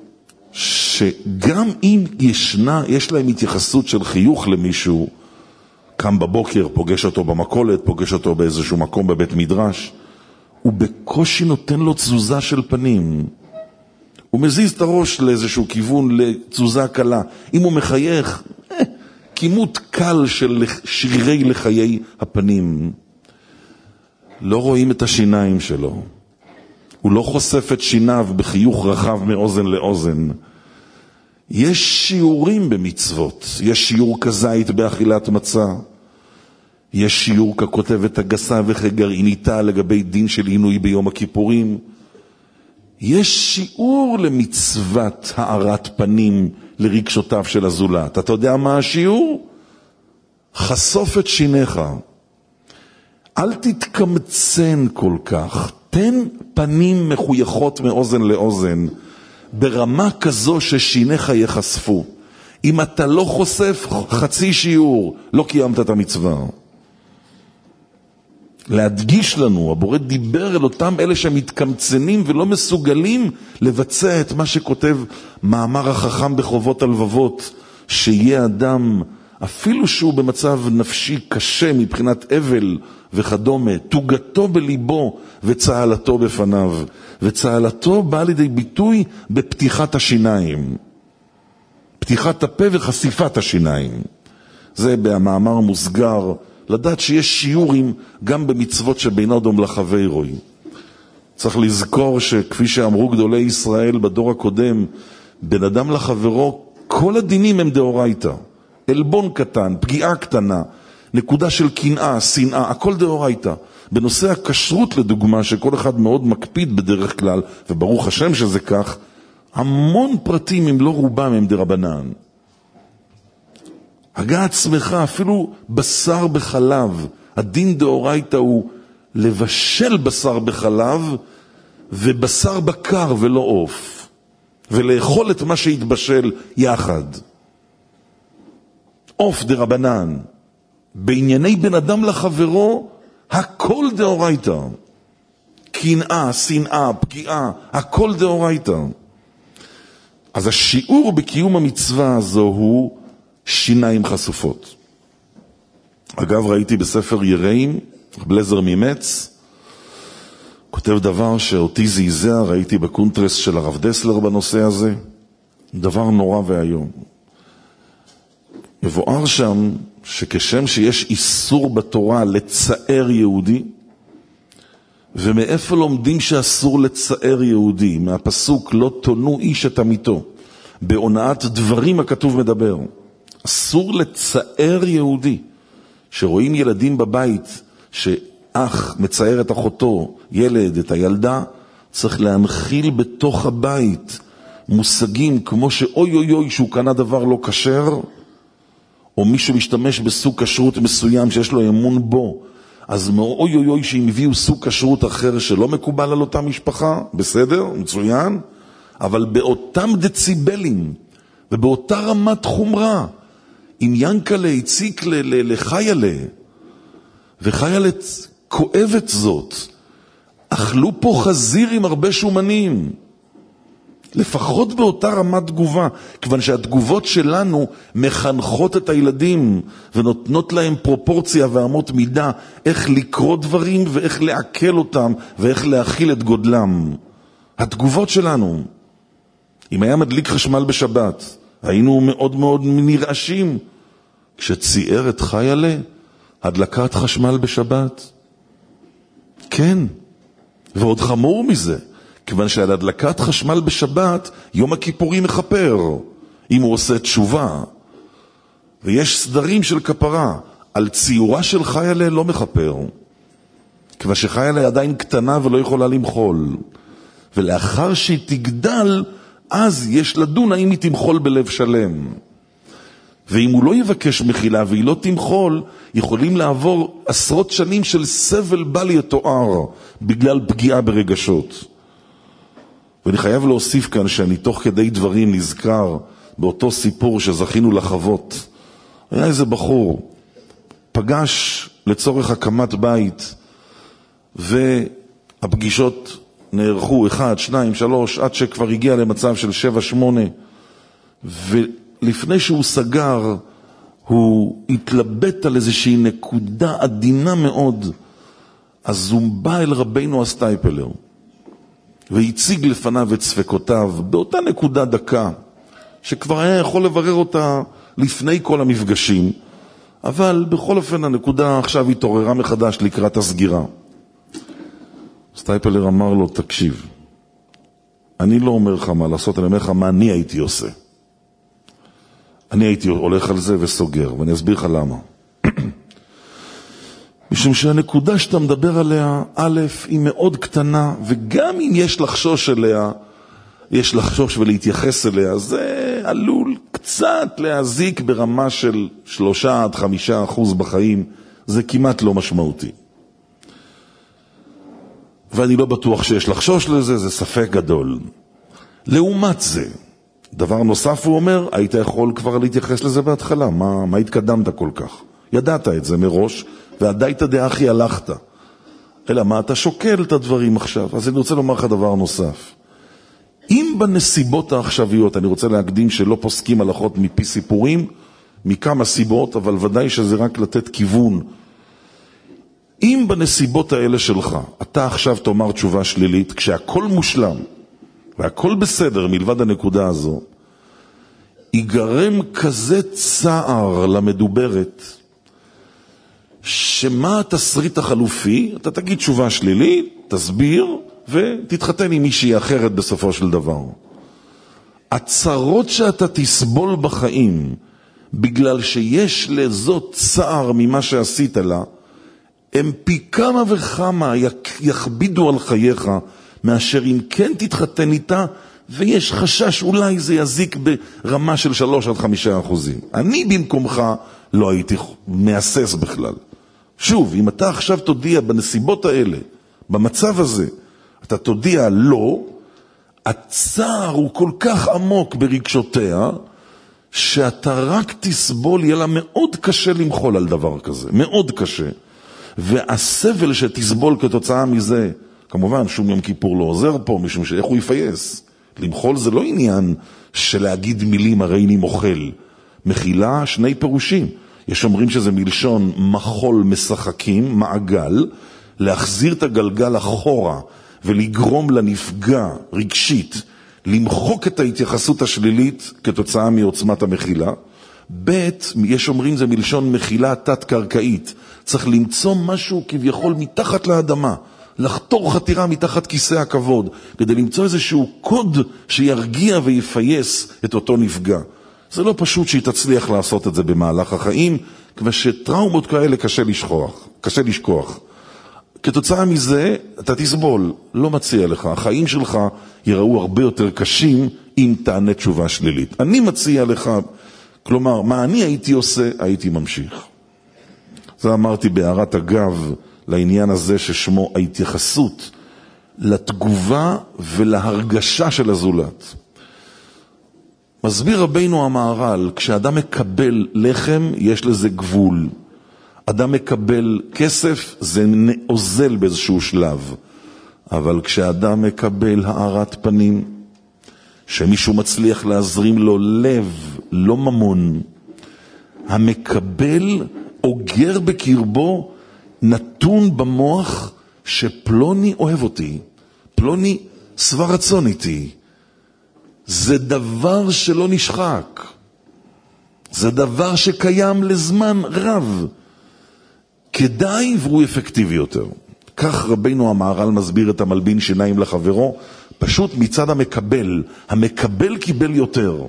שגם אם יש להם התייחסות של חיוך למישהו, קם בבוקר, פוגש אותו במקולת, פוגש אותו באיזשהו מקום בבית מדרש, הוא בקושי נותן לו תזוזה של פנים. הוא מזיז את הראש לאיזשהו כיוון, לתזוזה קלה. אם הוא מחייך, כימות קל של שרירי לחיי הפנים. לא רואים את השיניים שלו. הוא לא חושף את שיניו בחיוך רחב מאוזן לאוזן. יש שיעורים במצוות. יש שיעור כזית באכילת מצה. יש שיעור ככותבת הגסה וכגרעיניתה לגבי דין של עינוי ביום הכיפורים. יש שיעור למצוות הארת פנים לרגשותיו של הזולת. אתה יודע מה השיעור? חשוף את שיניך. אל תתקמצן כל כך. תן פנים מחויכות מאוזן לאוזן, ברמה כזו ששיניך יחשפו. אם אתה לא חושף חצי שיעור, לא קיימת את המצווה. להדגיש לנו, הבורא דיבר אל אותם אלה שמתקמצנים ולא מסוגלים לבצע את מה שכותב מאמר החכם בחובות הלבבות, שיהיה אדם, אפילו שהוא במצב נפשי קשה מבחינת אבל וכדומה, תוגתו בליבו וצהלתו בפניו, וצהלתו באה לידי ביטוי בפתיחת השיניים, פתיחת הפה וחשיפת השיניים. זה במאמר מוסגר, לדעת שיש שיעורים גם במצוות שבין אדם לחברוי. צריך לזכור שכפי שאמרו גדולי ישראל בדור הקודם, בין אדם לחברו, כל הדינים הם דאורייתא. אלבון קטן, פגיעה קטנה, נקודה של קנאה, שנאה, הכל דאורייתא. בנושא הכשרות לדוגמה, שכל אחד מאוד מקפיד בדרך כלל, וברוך השם שזה כך, המון פרטים, אם לא רובם, הם דרבנן. הגע עצמך, אפילו בשר בחלב, הדין דאורייתא הוא לבשל בשר בחלב, ובשר בקר ולא עוף, ולאכול את מה שהתבשל יחד. עוף דרבנן. בענייני בן אדם לחברו, הכל דאורייתא. קנאה, שנאה, פגיעה, הכל דאורייתא. אז השיעור בקיום המצווה הזו הוא שיניים חשופות. אגב, ראיתי בספר יראים, בלזר ממץ, כותב דבר שאותי זעזע, ראיתי בקונטרס של הרב דסלר בנושא הזה, דבר נורא והיום. מבואר שם שכשם שיש איסור בתורה לצער יהודי, ומאיפה לומדים שאסור לצער יהודי? מהפסוק לא תונו איש את עמיתו. בהונאת דברים הכתוב מדבר. אסור לצער יהודי. שרואים ילדים בבית שאח מצער את אחותו, ילד את הילדה, צריך להנחיל בתוך הבית מושגים כמו שאוי אוי אוי שהוא קנה דבר לא כשר, או מישהו משתמש בסוג כשרות מסוים שיש לו אמון בו, אז אוי אוי אוי שהם הביאו סוג כשרות אחר שלא מקובל על אותה משפחה, בסדר, מצוין, אבל באותם דציבלים ובאותה רמת חומרה, אם ינקלה הציק לחיילה, וחיילה כואבת זאת, אכלו פה חזיר עם הרבה שומנים, לפחות באותה רמת תגובה, כיוון שהתגובות שלנו מחנכות את הילדים ונותנות להם פרופורציה ואמות מידה איך לקרוא דברים ואיך לעכל אותם ואיך להכיל את גודלם. התגובות שלנו, אם היה מדליק חשמל בשבת, היינו מאוד מאוד נרעשים. כשצייר את חיילה, הדלקת חשמל בשבת, כן, ועוד חמור מזה, כיוון שעל הדלקת חשמל בשבת, יום הכיפורים מחפר, אם הוא עושה תשובה. ויש סדרים של כפרה, על ציורה של חיילה לא מחפר, כיוון שחיילה עדיין קטנה ולא יכולה למחול. ולאחר שהיא תגדל, אז יש לדון האם היא תמחול בלב שלם. ואם הוא לא יבקש מחילה והיא לא תמחול, יכולים לעבור עשרות שנים של סבל בל יתואר בגלל פגיעה ברגשות. ואני חייב להוסיף כאן שאני תוך כדי דברים נזכר באותו סיפור שזכינו לחוות. היה איזה בחור, פגש לצורך הקמת בית, והפגישות נערכו 1, 2, 3, עד שכבר הגיע למצב של 7, 8, ולפני שהוא סגר, הוא התלבט על איזושהי נקודה עדינה מאוד. אז הוא בא אל רבינו הסטייפלר, והציג לפניו את ספקותיו, באותה נקודה דקה, שכבר היה יכול לברר אותה לפני כל המפגשים, אבל בכל אופן הנקודה עכשיו התעוררה מחדש לקראת הסגירה. סטייפלר אמר לו, תקשיב, אני לא אומר לך מה לעשות, אני אומר לך מה אני הייתי עושה. אני הייתי הולך על זה וסוגר, ואני אסביר לך למה. משום שהנקודה שאתה מדבר עליה, א', היא מאוד קטנה, וגם אם יש לחשוש אליה, יש לחשוש ולהתייחס אליה, זה עלול קצת להזיק ברמה של 3-5% בחיים, זה כמעט לא משמעותי. ואני לא בטוח שיש לחשוש לזה, זה ספק גדול. לעומת זה, דבר נוסף הוא אומר, היית יכול כבר להתייחס לזה בהתחלה, מה התקדמת כל כך? ידעת את זה מראש, ועדיית דאחי הלכת. אלא מה אתה שוקל את הדברים עכשיו? אז אני רוצה לומר לך דבר נוסף. אם בנסיבות העכשוויות, אני רוצה להקדים שלא פוסקים הלכות מפי סיפורים, מכמה סיבות, אבל ודאי שזה רק לתת כיוון. אם בנסיבות האלה שלך, אתה עכשיו תאמר תשובה שלילית, כשהכל מושלם, והכל בסדר מלבד הנקודה הזו, ייגרם כזה צער למדוברת, שמה התסריט החלופי? אתה תגיד תשובה שלילית, תסביר, ותתחתן עם מישהי אחרת בסופו של דבר. הצרות שאתה תסבול בחיים, בגלל שיש לזאת צער ממה שעשית לה, הם פי כמה וכמה יכבידו על חייך, מאשר אם כן תתחתן איתה, ויש חשש אולי זה יזיק ברמה של 3-5%. אני במקומך לא הייתי מאסס בכלל. שוב, אם אתה עכשיו תודיע בנסיבות האלה, במצב הזה, אתה תודיע לא, הצער הוא כל כך עמוק ברגשותיה, שאתה רק תסבול, יהיה לה מאוד קשה למחול על דבר כזה, מאוד קשה. והסבל שתסבול כתוצאה מזה, כמובן שום יום כיפור לא עוזר פה, משום שאיך הוא יפייס. למחול זה לא עניין של להגיד מילים הרי אני מוחל. מחילה שני פירושים. יש אומרים שזה מלשון מחול משחקים, מעגל, להחזיר את הגלגל אחורה ולגרום לנפגע רגשית, למחוק את ההתייחסות השלילית כתוצאה מעוצמת המחילה. ב' יש אומרים זה מלשון מחילה תת-קרקעית. צריך למצוא משהו כביכול מתחת לאדמה, לחתור חתירה מתחת כיסא הכבוד, כדי למצוא איזשהו קוד שירגיע ויפייס את אותו נפגע. זה לא פשוט שהיא תצליח לעשות את זה במהלך החיים, כשטראומות כאלה קשה לשכוח. כתוצאה מזה אתה תסבול, לא מציע לך, החיים שלך יראו הרבה יותר קשים אם תענה תשובה שלילית. אני מציע לך, כלומר, מה אני הייתי עושה, הייתי ממשיך. זה אמרתי בהערת אגב לעניין הזה ששמו ההתייחסות לתגובה ולהרגשה של הזולת. מסביר רבינו המהר"ל, כשאדם מקבל לחם יש לזה גבול. אדם מקבל כסף זה נאוזל באיזשהו שלב. אבל כשאדם מקבל הארת פנים, שמישהו מצליח להזרים לו לב, לא ממון. המקבל אוגר בקרבו נתון במוח שפלוני אוהב אותי, פלוני שבע רצון איתי. זה דבר שלא נשחק. זה דבר שקיים לזמן רב. כדאי והוא אפקטיבי יותר. כך רבינו המהר"ל מסביר את המלבין שיניים לחברו, פשוט מצד המקבל. המקבל קיבל יותר.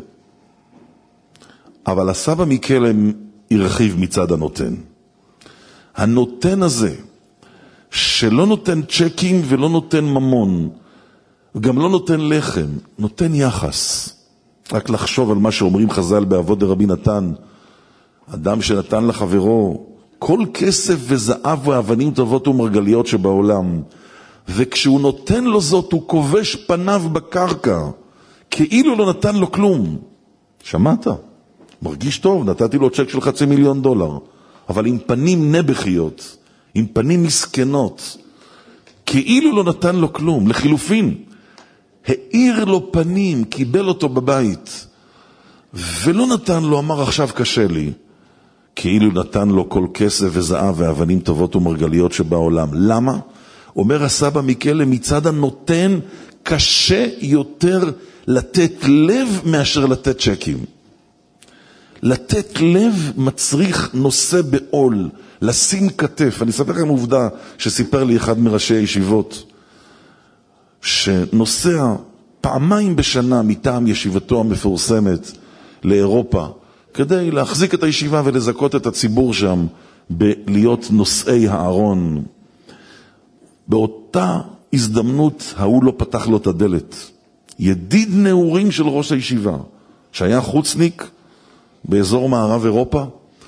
אבל הסבא מקלם הרחיב מצד הנותן. הנותן הזה, שלא נותן צ'קים ולא נותן ממון, גם לא נותן לחם, נותן יחס. רק לחשוב על מה שאומרים חז"ל בעבוד רבי נתן, אדם שנתן לחברו כל כסף וזהב ואבנים טובות ומרגליות שבעולם, וכשהוא נותן לו זאת הוא כובש פניו בקרקע, כאילו לא נתן לו כלום. שמעת? מרגיש טוב, נתתי לו צ'ק של $500,000, אבל עם פנים נבחיות, עם פנים מסכנות, כאילו לא נתן לו כלום. לחילופין, העיר לו פנים, קיבל אותו בבית, ולא נתן לו, אמר עכשיו קשה לי, כאילו נתן לו כל כסף וזהב ואבנים טובות ומרגליות שבעולם. למה? אומר הסבא מקלם, מצד הנותן קשה יותר לתת לב מאשר לתת צ'קים. לתת לב מצריך נושא בעול, לשים כתף. אני אספר לכם עובדה שסיפר לי אחד מראשי הישיבות, שנוסע פעמיים בשנה מטעם ישיבתו המפורסמת לאירופה, כדי להחזיק את הישיבה ולזכות את הציבור שם בלהיות נושאי הארון. באותה הזדמנות הוא לא פתח לו את הדלת. ידיד נעורים של ראש הישיבה, שהיה חוצניק באזור מערב אירופה,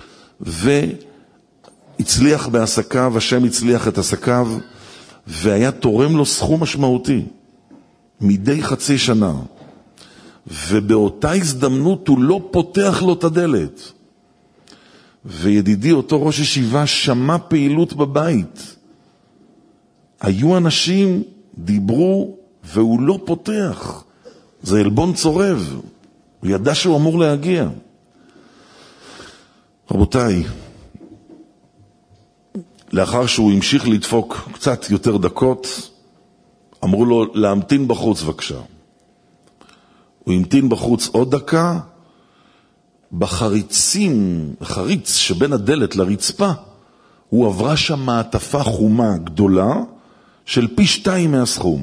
והצליח בעסקיו, השם הצליח את עסקיו, והיה תורם לו סכום משמעותי, מדי חצי שנה. ובאותה הזדמנות הוא לא פותח לו את הדלת. וידידי אותו ראש ישיבה שמע פעילות בבית. היו אנשים, דיברו, והוא לא פותח. זה אלבון צורב. הוא ידע שהוא אמור להגיע. רבותיי, לאחר שהוא המשיך לדפוק קצת יותר דקות, אמרו לו להמתין בחוץ בבקשה. הוא המתין בחוץ עוד דקה, בחריץ שבין הדלת לרצפה, הוא עברה שם מעטפה חומה גדולה של פי 2 מהסכום.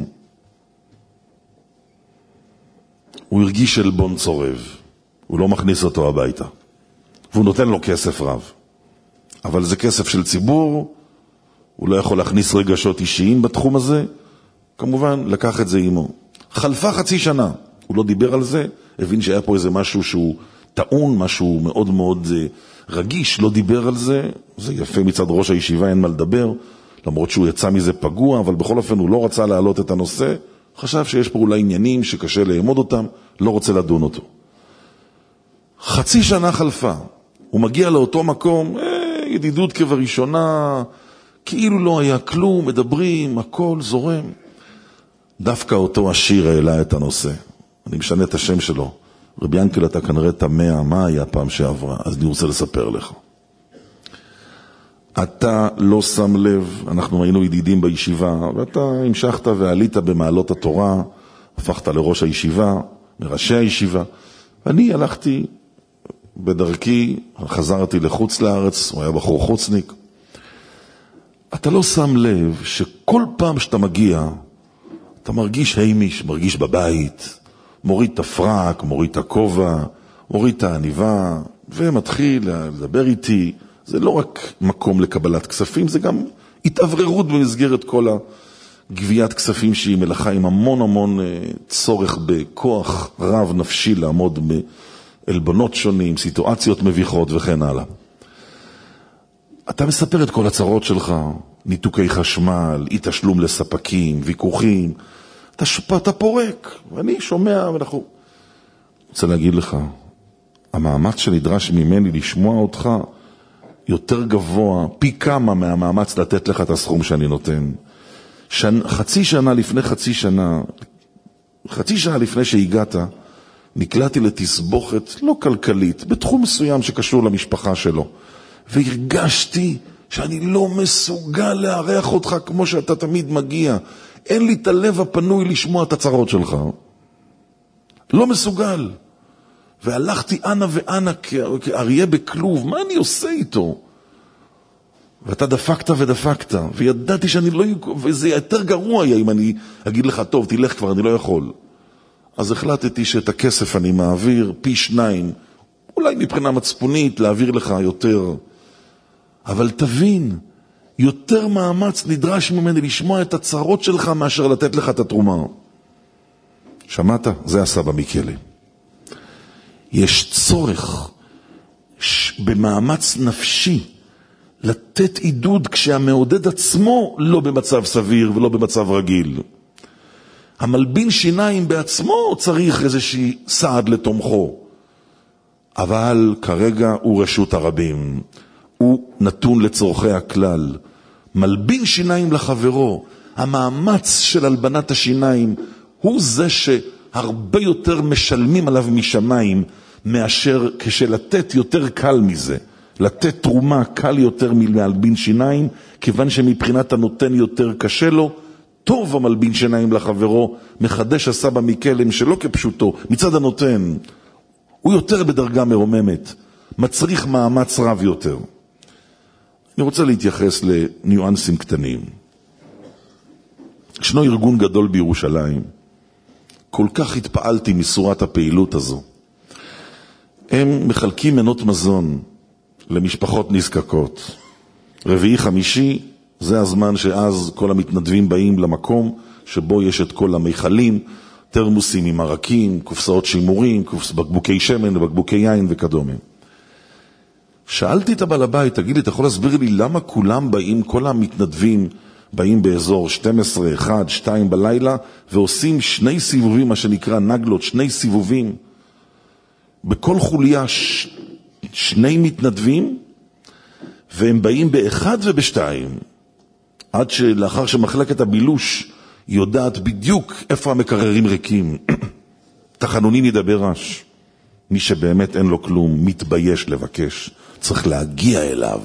הוא הרגיש אלבון צורב, הוא לא מכניס אותו הביתה, והוא נותן לו כסף רב. אבל זה כסף של ציבור, הוא לא יכול להכניס רגשות אישיים בתחום הזה, כמובן לקח את זה עמו. חלפה חצי שנה, הוא לא דיבר על זה, הבין שהיה פה איזה משהו שהוא טעון, משהו מאוד מאוד רגיש, לא דיבר על זה, זה יפה מצד ראש הישיבה, אין מה לדבר, למרות שהוא יצא מזה פגוע, אבל בכל אופן הוא לא רצה להעלות את הנושא, חשב שיש פה אולי עניינים שקשה לאמוד אותם, לא רוצה לדון אותו. חצי שנה חלפה, הוא מגיע לאותו מקום, ידידות כבראשונה, כאילו לא היה כלום, מדברים, הכל זורם. דווקא אותו השיר העלה את הנושא. אני משנה את השם שלו. רבי ינקל, אתה כנראה תמה, מה היה פעם שעברה? אז אני רוצה לספר לך. אתה לא שם לב, אנחנו היינו ידידים בישיבה, ואתה המשכת ועלית במעלות התורה, הפכת לראש הישיבה, מראשי הישיבה, ואני הלכתי בדרכי, חזרתי לחוץ לארץ, הוא היה בחור חוצניק. אתה לא שם לב שכל פעם שאתה מגיע, אתה מרגיש הימיש, מרגיש בבית, מוריד את הפרק, מוריד את הכובע, מוריד את העניבה, ומתחיל לדבר איתי. זה לא רק מקום לקבלת כספים, זה גם התעבררות במסגרת כל הגביית כספים שהיא מלאכה עם המון צורך בכוח רב נפשי לעמוד באלבונות שונים, סיטואציות מביכות וכן הלאה. אתה מספר את כל הצרות שלך, ניתוקי חשמל, אי תשלום לספקים, ויכוחים, אתה פורק, ואני שומע, ואנחנו... רוצה להגיד לך, המאמץ שנדרש ממני לשמוע אותך יותר גבוה, פי כמה מהמאמץ לתת לך את הסכום שאני נותן. לפני חצי שנה, חצי שעה לפני שהגעת, נקלעתי לתסבוכת לא כלכלית, בתחום מסוים שקשור למשפחה שלו. והרגשתי שאני לא מסוגל להערך אותך כמו שאתה תמיד מגיע. אין לי את הלב הפנוי לשמוע את הצרות שלך. לא מסוגל. והלכתי אנה ואנה כאריה בכלוב. מה אני עושה איתו? ואתה דפקת ודפקת, וידעתי שאני לא... וזה יותר גרוע היה אם אני אגיד לך, טוב, תלך כבר, אני לא יכול. אז החלטתי שאת הכסף אני מעביר פי 2, אולי מבחינה מצפונית להעביר לך יותר. אבל תבין, יותר מאמץ נדרש ממני לשמוע את הצרות שלך מאשר לתת לך את התרומה. שמעת? זה הסבא מיקלי. יש צורך במאמץ נפשי לתת עידוד כשהמעודד עצמו לא במצב סביר ולא במצב רגיל. המלבין שיניים בעצמו צריך איזושהי סעד לתומכו. אבל כרגע הוא רשות הרבים. הוא נתון לצורכי הכלל. מלבין שיניים לחברו. המאמץ של הלבנת השיניים הוא זה שהרבה יותר משלמים עליו משמיים מאשר כשלתת יותר קל מזה. לתת תרומה קל יותר מלהלבין שיניים, כיוון שמבחינת הנותן יותר קשה לו, טוב המלבין שיניים לחברו, מחדש הסבא מיקלם שלא כפשוטו, מצד הנותן, הוא יותר בדרגה מרוממת, מצריך מאמץ רב יותר. אני רוצה להתייחס לניואנסים קטנים. ישנו ארגון גדול בירושלים, כל כך התפעלתי מסורת הפעילות הזו. הם מחלקים מנות מזון למשפחות נזקקות. רביעי חמישי, זה הזמן שאז כל המתנדבים באים למקום שבו יש את כל המיכלים, תרמוסים עם ערקים, קופסאות שימורים, בקבוקי שמן ובקבוקי יין וכדומה. שאלתי את הבעל הבית, תגיד לי, אתה יכול להסביר לי למה כולם באים, כל המתנדבים באים באזור 12, 1, 2 בלילה, ועושים 2 סיבובים, מה שנקרא נגלות, 2 סיבובים. בכל חוליה 2 מתנדבים, והם באים ב1 וב2, עד שלאחר שמחלקת הבילוש יודעת בדיוק איפה המקררים ריקים. תחנונים ידבר רש. מי שבאמת אין לו כלום, מתבייש לבקש. צריך להגיע אליו.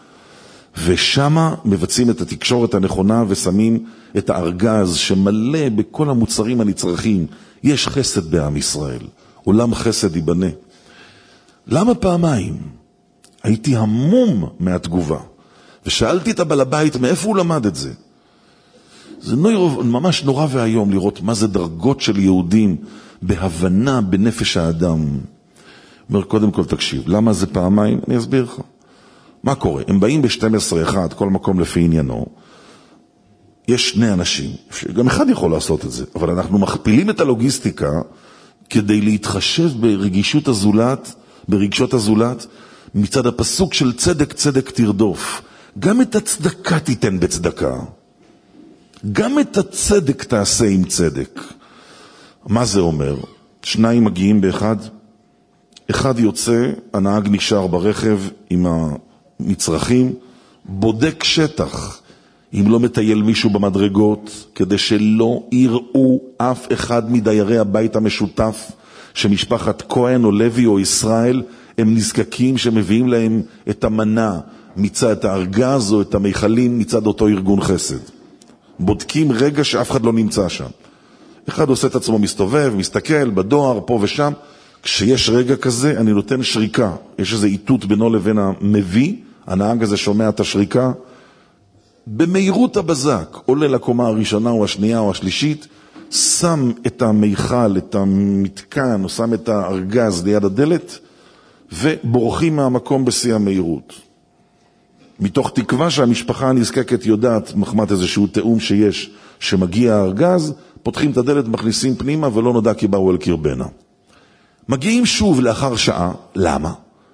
ושמה מבצעים את התקשורת הנכונה ושמים את הארגז שמלא בכל המוצרים הנצרכים. יש חסד בעם ישראל. עולם חסד ייבנה. למה פעמיים? הייתי המום מהתגובה. ושאלתי את הבעל הבית מאיפה הוא למד את זה. זה ממש נורא והיום לראות מה זה דרגות של יהודים בהבנה בנפש האדם. אומר, קודם כל תקשיב, למה זה פעמיים? אני אסביר לך. מה קורה? הם באים ב-12-1, כל מקום לפי עניינו. יש 2 אנשים, גם אחד יכול לעשות את זה, אבל אנחנו מכפילים את הלוגיסטיקה כדי להתחשב ברגישות הזולת, ברגשות הזולת, מצד הפסוק של צדק צדק תרדוף. גם את הצדקה תיתן בצדקה. גם את הצדק תעשה עם צדק. מה זה אומר? 2 מגיעים באחד, אחד יוצא, הנהג נשאר ברכב עם המצרכים, בודק שטח, אם לא מטייל מישהו במדרגות, כדי שלא יראו אף אחד מדיירי הבית המשותף, שמשפחת כהן או לוי או ישראל, הם נזקקים שמביאים להם את המנה מצד את הארגז או את המיכלים מצד אותו ארגון חסד. בודקים רגע שאף אחד לא נמצא שם. אחד עושה את עצמו מסתובב, מסתכל בדואר, פה ושם. כשיש רגע כזה, אני נותן שריקה. יש איזה איתות בינו לבין המביא, הנהג הזה שומע את השריקה. במהירות הבזק, עולה לקומה הראשונה או השנייה או השלישית, שם את המיכל, את המתקן, או שם את הארגז ליד הדלת, ובורחים מהמקום בשיא המהירות. מתוך תקווה שהמשפחה הנזקקת יודעת, מחמת איזשהו תאום שיש, שמגיע הארגז, פותחים את הדלת, מכניסים פנימה, ולא נודע כי באו אל קרבנה. מגיעים שוב לאחר שעה, למה?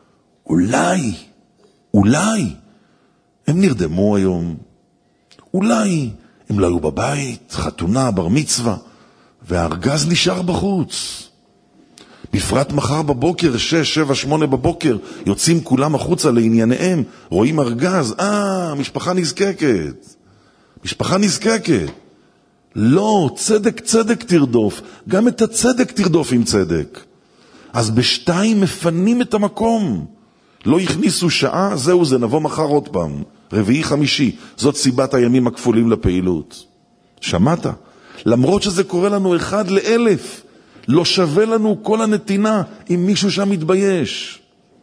אולי, הם נרדמו היום, אולי הם לא היו בבית, חתונה, בר מצווה, והארגז נשאר בחוץ. בפרט מחר בבוקר, 6, 7, 8 בבוקר, יוצאים כולם החוצה לענייניהם, רואים ארגז, משפחה נזקקת. לא, צדק צדק תרדוף, גם את הצדק תרדוף עם צדק. אז בשתיים מפנים את המקום. לא הכניסו שעה, זהו זה, נבוא מחר עוד פעם. רביעי חמישי, זאת סיבת הימים הכפולים לפעילות. שמעת? למרות שזה קורה לנו 1 ל-1000, לא שווה לנו כל הנתינה אם מישהו שם מתבייש.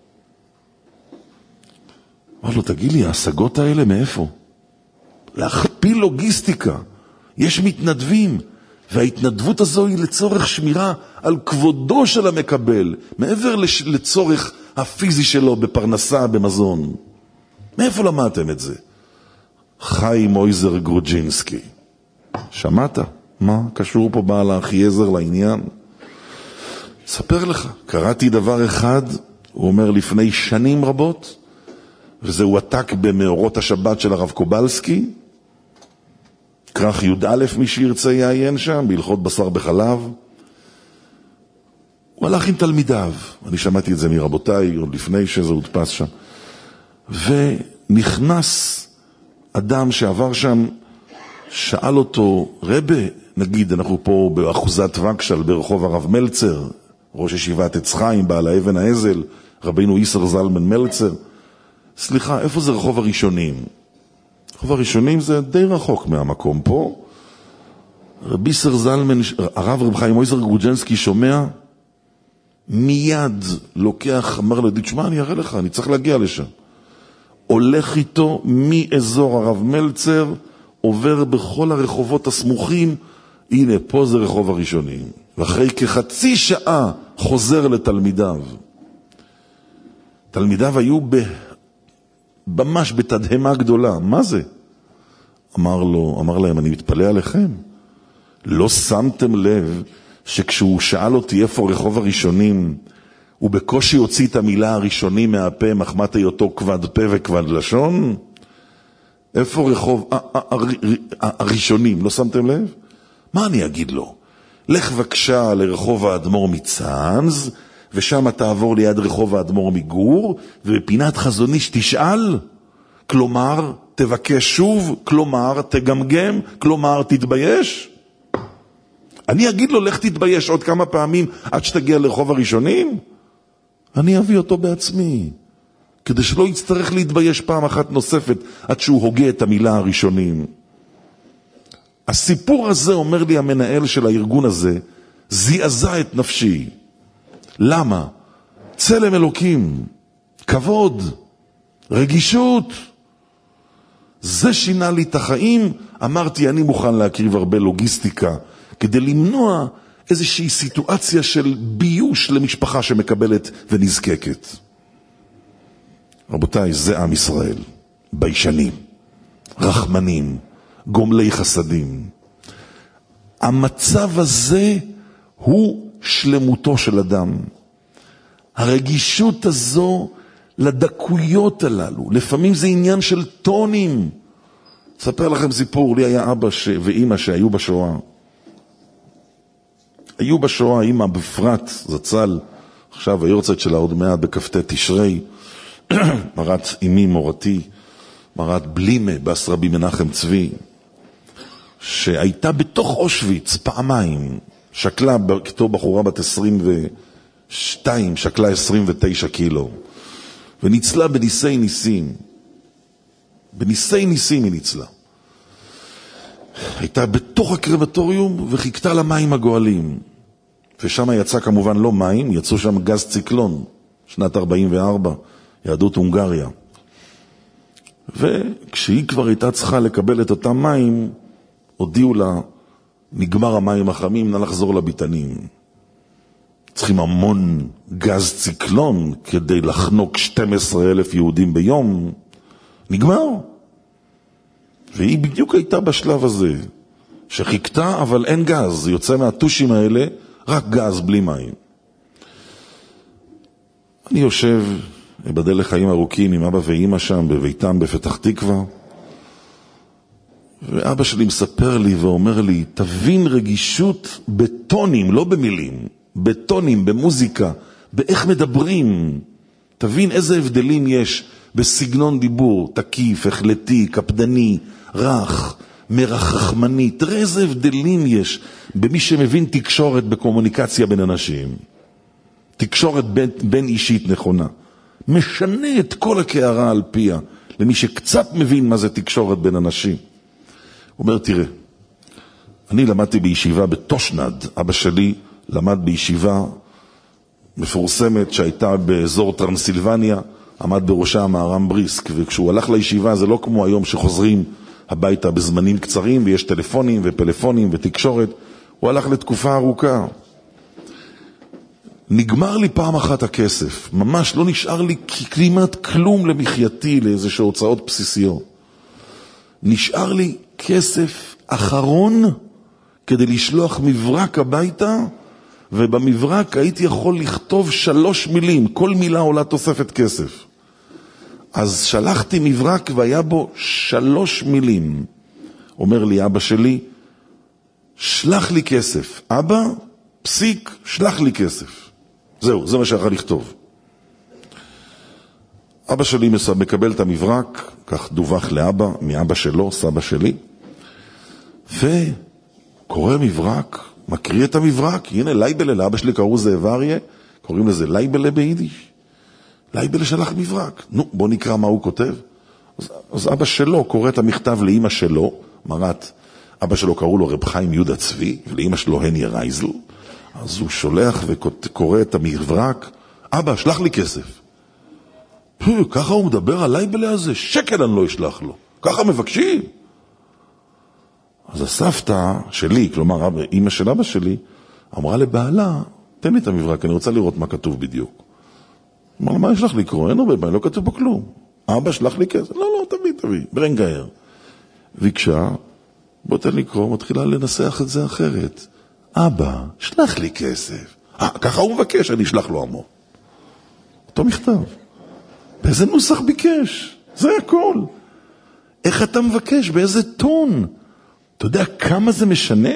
אמר לו, תגיד לי, ההשגות האלה מאיפה? להכפיל לוגיסטיקה. יש מתנדבים, וההתנדבות הזו היא לצורך שמירה על כבודו של המקבל, מעבר לצורך הפיזי שלו בפרנסה, במזון. מאיפה למדתם את זה? חיים מויזר גרוג'ינסקי. שמעת? מה קשור פה בעל האחייזר לעניין? ספר לך, קראתי דבר אחד, הוא אומר לפני שנים רבות, וזה הועתק במאורות השבת של הרב קובלסקי, כרך י"א מי שירצה יעיין שם, בהלכות בשר בחלב. הוא הלך עם תלמידיו, אני שמעתי את זה מרבותיי, עוד לפני שזה הודפס שם, ונכנס אדם שעבר שם, שאל אותו, רבה, נגיד, אנחנו פה באחוזת וקשל ברחוב הרב מלצר, ראש ישיבת עץ חיים, בעל האבן האזל, רבינו איסר זלמן מלצר, סליחה, איפה זה רחוב הראשונים? רחוב הראשונים זה די רחוק מהמקום פה. רבי איסר זלמן, הרב רב חיים מויזר גרוג'ינסקי שומע, מיד לוקח, אמר לו, תשמע, אני אראה לך, אני צריך להגיע לשם. הולך איתו מאזור הרב מלצר, עובר בכל הרחובות הסמוכים, הנה, פה זה רחוב הראשונים. ואחרי כחצי שעה חוזר לתלמידיו. תלמידיו היו ממש בתדהמה גדולה. מה זה? אמר להם, אני מתפלא עליכם. לא שמתם לב שכשהוא שאל אותי איפה רחוב הראשונים, הוא בקושי הוציא את המילה הראשונים מהפה, מחמת היותו כבד פה וכבד לשון? איפה רחוב הראשונים? לא שמתם לב? מה אני אגיד לו? לך בבקשה לרחוב האדמו"ר מצאנז, ושם תעבור ליד רחוב האדמו"ר מגור, ובפינת חזון איש תשאל, כלומר תבקש שוב, כלומר תגמגם, כלומר תתבייש. אני אגיד לו לך תתבייש עוד כמה פעמים עד שתגיע לרחוב הראשונים? אני אביא אותו בעצמי, כדי שלא יצטרך להתבייש פעם אחת נוספת עד שהוא הוגה את המילה הראשונים. הסיפור הזה, אומר לי המנהל של הארגון הזה, זעזע את נפשי. למה? צלם אלוקים, כבוד, רגישות. זה שינה לי את החיים. אמרתי, אני מוכן להקריב הרבה לוגיסטיקה כדי למנוע איזושהי סיטואציה של ביוש למשפחה שמקבלת ונזקקת. רבותיי, זה עם ישראל, ביישנים, רחמנים, גומלי חסדים. המצב הזה הוא שלמותו של אדם. הרגישות הזו לדקויות הללו, לפעמים זה עניין של טונים. אספר לכם סיפור, לי היה אבא ואמא שהיו בשואה. היו בשואה, אמא בפרט, זצ"ל, עכשיו היורצייט שלה עוד מעט בכ"ט תשרי, מרת אמי מורתי, מרת בלימה, בס רבי מנחם צבי, שהייתה בתוך אושוויץ פעמיים, שקלה, כתוב בחורה בת 22, שקלה 29 קילו, וניצלה בניסי ניסים. בניסי ניסים היא ניצלה. הייתה בתוך הקרמטוריום וחיכתה למים הגואלים. ושם יצא כמובן לא מים, יצאו שם גז ציקלון, שנת 44, יהדות הונגריה. וכשהיא כבר הייתה צריכה לקבל את אותם מים, הודיעו לה, נגמר המים החמים, נא לחזור לביתנים. צריכים המון גז ציקלון כדי לחנוק 12,000 יהודים ביום. נגמר. והיא בדיוק הייתה בשלב הזה, שחיכתה אבל אין גז, יוצא מהטושים האלה, רק גז בלי מים. אני יושב בדל לחיים ארוכים עם אבא ואמא שם בביתם בפתח תקווה, ואבא שלי מספר לי ואומר לי, תבין רגישות בטונים, לא במילים, בטונים, במוזיקה, באיך מדברים. תבין איזה הבדלים יש בסגנון דיבור, תקיף, החלטי, קפדני, רך, מרחמנית. תראה איזה הבדלים יש במי שמבין תקשורת בקומוניקציה בין אנשים. תקשורת בין אישית נכונה. משנה את כל הקערה על פיה, למי שקצת מבין מה זה תקשורת בין אנשים. הוא אומר, תראה, אני למדתי בישיבה בתושנד, אבא שלי למד בישיבה מפורסמת שהייתה באזור טרנסילבניה, עמד בראשה מהר"ם בריסק, וכשהוא הלך לישיבה זה לא כמו היום שחוזרים הביתה בזמנים קצרים ויש טלפונים ופלאפונים ותקשורת, הוא הלך לתקופה ארוכה. נגמר לי פעם אחת הכסף, ממש לא נשאר לי כמעט כלום למחייתי, לאיזשהו הוצאות בסיסיות. נשאר לי כסף אחרון כדי לשלוח מברק הביתה, ובמברק הייתי יכול לכתוב 3 מילים, כל מילה עולה תוספת כסף. אז שלחתי מברק והיה בו 3 מילים. אומר לי אבא שלי, שלח לי כסף. אבא, פסיק, שלח לי כסף. זהו, זה מה שיכול לכתוב. אבא שלי מקבל את המברק, כך דווח לאבא, מאבא שלו, סבא שלי, וקורא מברק, מקריא את המברק, הנה לייבלה, לאבא שלי קראו זאב אריה, קוראים לזה לייבלה ביידיש. לייבלה שלח מברק. נו, בוא נקרא מה הוא כותב. אז אבא שלו קורא את המכתב לאמא שלו, מרת, אבא שלו קראו לו רב חיים יהודה צבי, ולאמא שלו הני רייזל. אז הוא שולח וקורא את המברק, אבא, שלח לי כסף. ככה הוא מדבר על לייבלה הזה, שקל אני לא אשלח לו. ככה מבקשים. אז הסבתא שלי, כלומר אמא של אבא שלי, אמרה לבעלה, תן לי את המברק, אני רוצה לראות מה כתוב בדיוק. אמרה, מה יש לך לקרוא? אין הרבה, לא כתוב פה כלום. אבא שלח לי כסף? לא, תביא, ברנגאר. ביקשה, בוא תן לקרוא, מתחילה לנסח את זה אחרת. אבא, שלח לי כסף. ככה הוא מבקש, אני אשלח לו עמו. אותו מכתב. באיזה נוסח ביקש? זה הכל. איך אתה מבקש? באיזה טון? אתה יודע כמה זה משנה?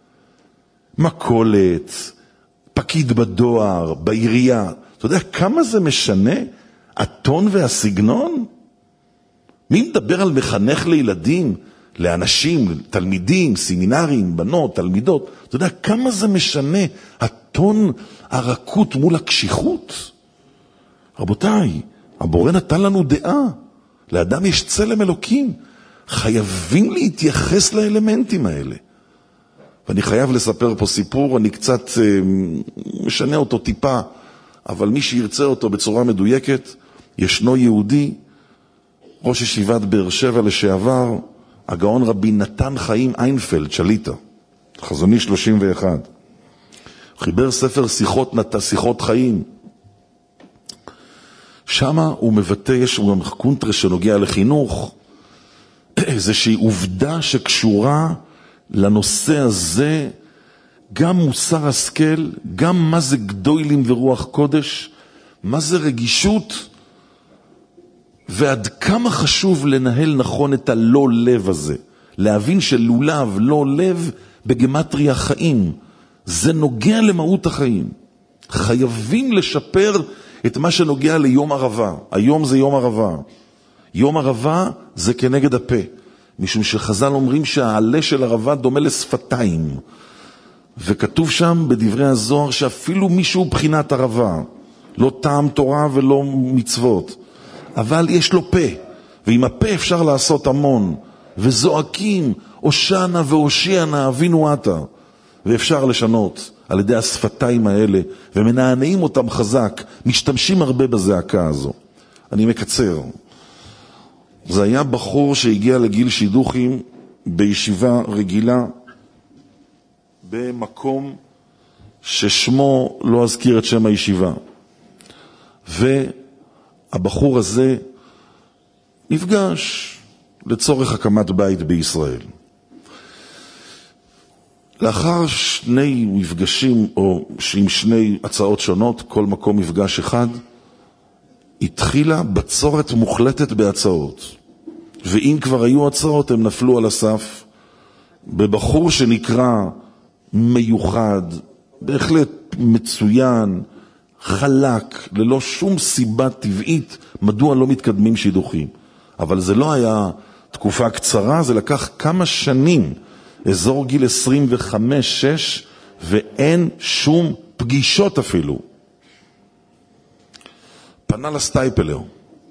מקולת, פקיד בדואר, בעירייה. אתה יודע כמה זה משנה? הטון והסגנון? מי מדבר על מחנך לילדים, לאנשים, תלמידים, סמינרים, בנות, תלמידות? אתה יודע כמה זה משנה? הטון הרכות מול הקשיחות? רבותיי, הבורא נתן לנו דעה. לאדם יש צלם אלוקים. חייבים להתייחס לאלמנטים האלה. ואני חייב לספר פה סיפור, אני קצת משנה אותו טיפה, אבל מי שירצה אותו בצורה מדויקת, ישנו יהודי, ראש ישיבת באר שבע לשעבר, הגאון רבי נתן חיים איינפלד, שליטה, חזוני 31. חיבר ספר שיחות חיים. שמה הוא מבטא, יש גם קונטרה שנוגע לחינוך, איזושהי עובדה שקשורה לנושא הזה, גם מוסר השכל, גם מה זה גדולים ורוח קודש, מה זה רגישות, ועד כמה חשוב לנהל נכון את הלא לב הזה, להבין שלולב, לא לב, בגמטריה חיים, זה נוגע למהות החיים. חייבים לשפר את מה שנוגע ליום ערבה. היום זה יום ערבה. יום ערבה זה כנגד הפה, משום שחז"ל אומרים שהעלה של ערבה דומה לשפתיים, וכתוב שם בדברי הזוהר שאפילו מישהו בחינת ערבה, לא טעם תורה ולא מצוות, אבל יש לו פה, ועם הפה אפשר לעשות המון, וזועקים, אושנה ואושיענה אבינו אתה, ואפשר לשנות על ידי השפתיים האלה, ומנענעים אותם חזק, משתמשים הרבה בזעקה הזו. אני מקצר. זה היה בחור שהגיע לגיל שידוכים בישיבה רגילה, במקום ששמו לא אזכיר את שם הישיבה. והבחור הזה נפגש לצורך הקמת בית בישראל. לאחר 2 מפגשים, או עם 2 הצעות שונות, כל מקום מפגש אחד, התחילה בצורת מוחלטת בהצעות. ואם כבר היו הצעות, הם נפלו על הסף. בבחור שנקרא מיוחד, בהחלט מצוין, חלק, ללא שום סיבה טבעית, מדוע לא מתקדמים שידוכים. אבל זה לא היה תקופה קצרה, זה לקח כמה שנים, אזור גיל 25-6, ואין שום פגישות אפילו. פנה לסטייפלר.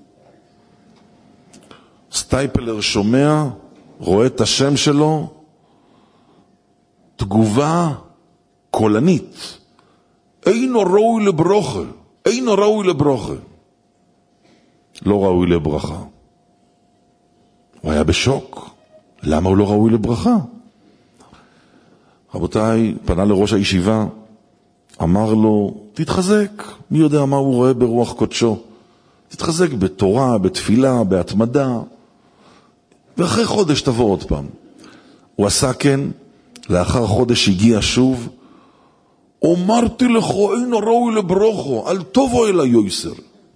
סטייפלר שומע, רואה את השם שלו, תגובה קולנית. אינו ראוי לברוכה, אינו ראוי לברוכה. לא ראוי לברכה. הוא היה בשוק. למה הוא לא ראוי לברכה? רבותיי, פנה לראש הישיבה, אמר לו, תתחזק. מי יודע מה הוא רואה ברוח קודשו? תתחזק בתורה, בתפילה, בהתמדה. ואחרי חודש תבוא עוד פעם. הוא עשה כן, לאחר חודש הגיע שוב, אמרתי לך, אינו ראוי לברוכו, אל תבוא אל היועסר.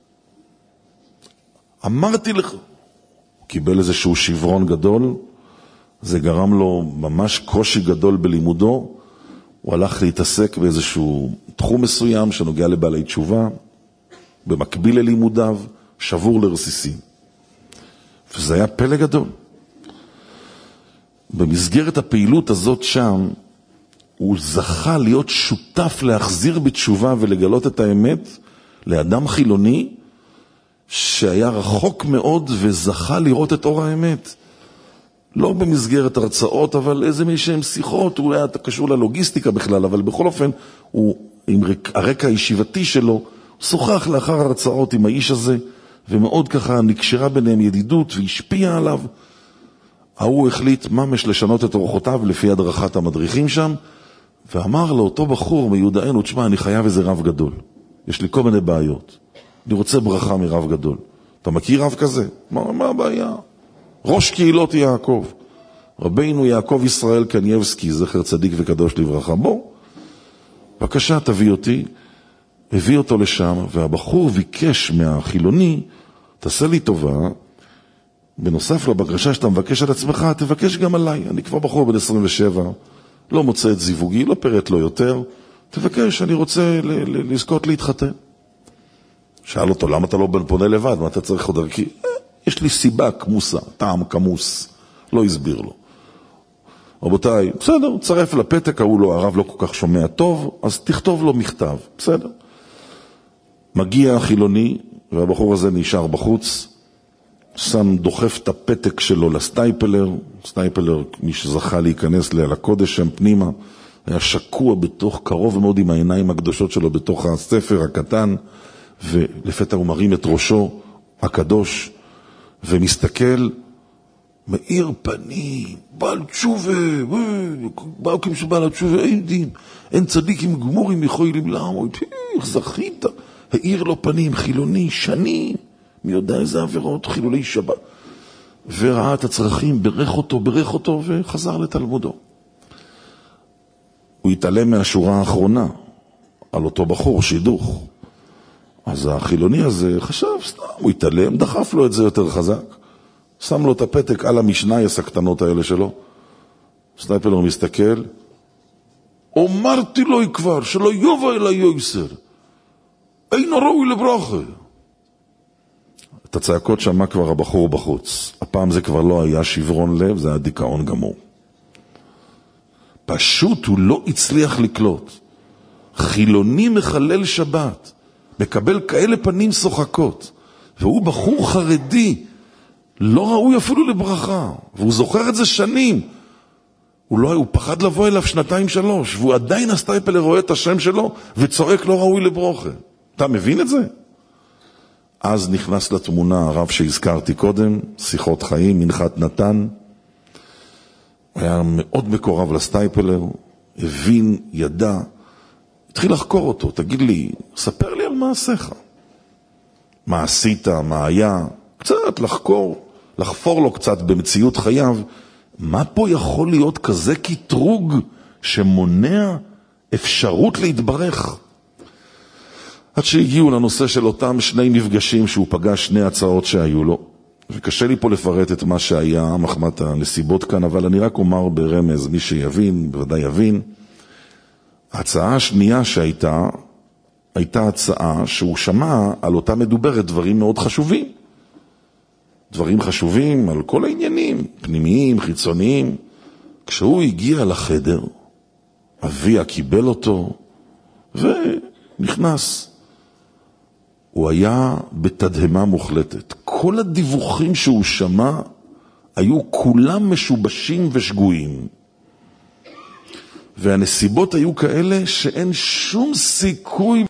אמרתי לך. הוא קיבל איזשהו שברון גדול, זה גרם לו ממש קושי גדול בלימודו, הוא הלך להתעסק באיזשהו תחום מסוים שנוגע לבעלי תשובה, במקביל ללימודיו, שבור לרסיסים. וזה היה פלא גדול. במסגרת הפעילות הזאת שם, הוא זכה להיות שותף להחזיר בתשובה ולגלות את האמת לאדם חילוני שהיה רחוק מאוד וזכה לראות את אור האמת. לא במסגרת הרצאות, אבל איזה מישהם שיחות, הוא היה קשור ללוגיסטיקה בכלל, אבל בכל אופן, הוא, עם הרקע הישיבתי שלו, הוא שוחח לאחר הרצאות עם האיש הזה, ומאוד ככה נקשרה ביניהם ידידות והשפיע עליו. הוא החליט ממש לשנות את אורחותיו לפי הדרכת המדריכים שם, ואמר לאותו בחור מיודענו, תשמע, אני חייב איזה רב גדול. יש לי כל מיני בעיות. אני רוצה ברכה מרב גדול. אתה מכיר רב כזה? מה הבעיה? ראש קהילות יעקב. רבינו יעקב ישראל קנייבסקי, זכר צדיק וקדוש לברכה. בוא, בבקשה תביא אותי. הביא אותו לשם, והבחור ביקש מהחילוני, תעשה לי טובה, בנוסף לבקשה שאתה מבקש על עצמך, תבקש גם עליי. אני כבר בחור בן 27, לא מוצא את זיווגי, לא פרט לו יותר. תבקש, אני רוצה לזכות להתחתן. שאל אותו, למה אתה לא פונה לבד? מה אתה צריך עוד ערכי? יש לי סיבה כמוסה, טעם כמוס. לא הסביר לו. רבותיי, בסדר, צרף לפתק, הרב לא כל כך שומע טוב, אז תכתוב לו מכתב, בסדר. מגיע החילוני, והבחור הזה נשאר בחוץ, שם דוחף את הפתק שלו לסטייפלר, סטייפלר, מי שזכה להיכנס לקודש שם פנימה, היה שקוע בתוך, קרוב מאוד עם העיניים הקדושות שלו בתוך הספר הקטן, ולפתע הוא מרים את ראשו הקדוש, ומסתכל, מאיר פנים, בעל תשובה, באוקים שבעל התשובה, אין דין, אין צדיקים גמורים יכולים לעמוד, איך זכית, העיר לו פנים, חילוני, שנים, מי יודע איזה עבירות, חילולי שבת, וראה את הצרכים, ברך אותו, וחזר לתלמודו. הוא התעלם מהשורה האחרונה, על אותו בחור, שידוך. אז החילוני הזה חשב, סתם, הוא התעלם, דחף לו את זה יותר חזק, שם לו את הפתק על המשנייס הקטנות האלה שלו, סטייפלר מסתכל, אמרתי לו כבר, שלא יובא אל היועסר, אינו ראוי לברכה. את הצעקות שמע כבר הבחור בחוץ. הפעם זה כבר לא היה שברון לב, זה היה דיכאון גמור. פשוט הוא לא הצליח לקלוט. חילוני מחלל שבת, מקבל כאלה פנים שוחקות, והוא בחור חרדי, לא ראוי אפילו לברכה, והוא זוכר את זה שנים. הוא פחד לבוא אליו 2-3, והוא עדיין הסטייפלר רואה את השם שלו, וצועק לא ראוי לברוכה. אתה מבין את זה? אז נכנס לתמונה הרב שהזכרתי קודם, שיחות חיים, מנחת נתן. היה מאוד מקורב לסטייפלר, הבין, ידע, התחיל לחקור אותו, תגיד לי, ספר לי על מעשיך. מה עשית, מה היה, קצת לחפור לו קצת במציאות חייו, מה פה יכול להיות כזה קטרוג שמונע אפשרות להתברך? עד שהגיעו לנושא של אותם 2 מפגשים שהוא פגש, 2 הצעות שהיו לו, וקשה לי פה לפרט את מה שהיה, מחמת הנסיבות כאן, אבל אני רק אומר ברמז, מי שיבין, בוודאי יבין. ההצעה השנייה שהייתה, הייתה הצעה שהוא שמע על אותה מדוברת דברים מאוד חשובים. דברים חשובים על כל העניינים, פנימיים, חיצוניים. כשהוא הגיע לחדר, אביה קיבל אותו ונכנס. הוא היה בתדהמה מוחלטת. כל הדיווחים שהוא שמע היו כולם משובשים ושגויים. והנסיבות היו כאלה שאין שום סיכוי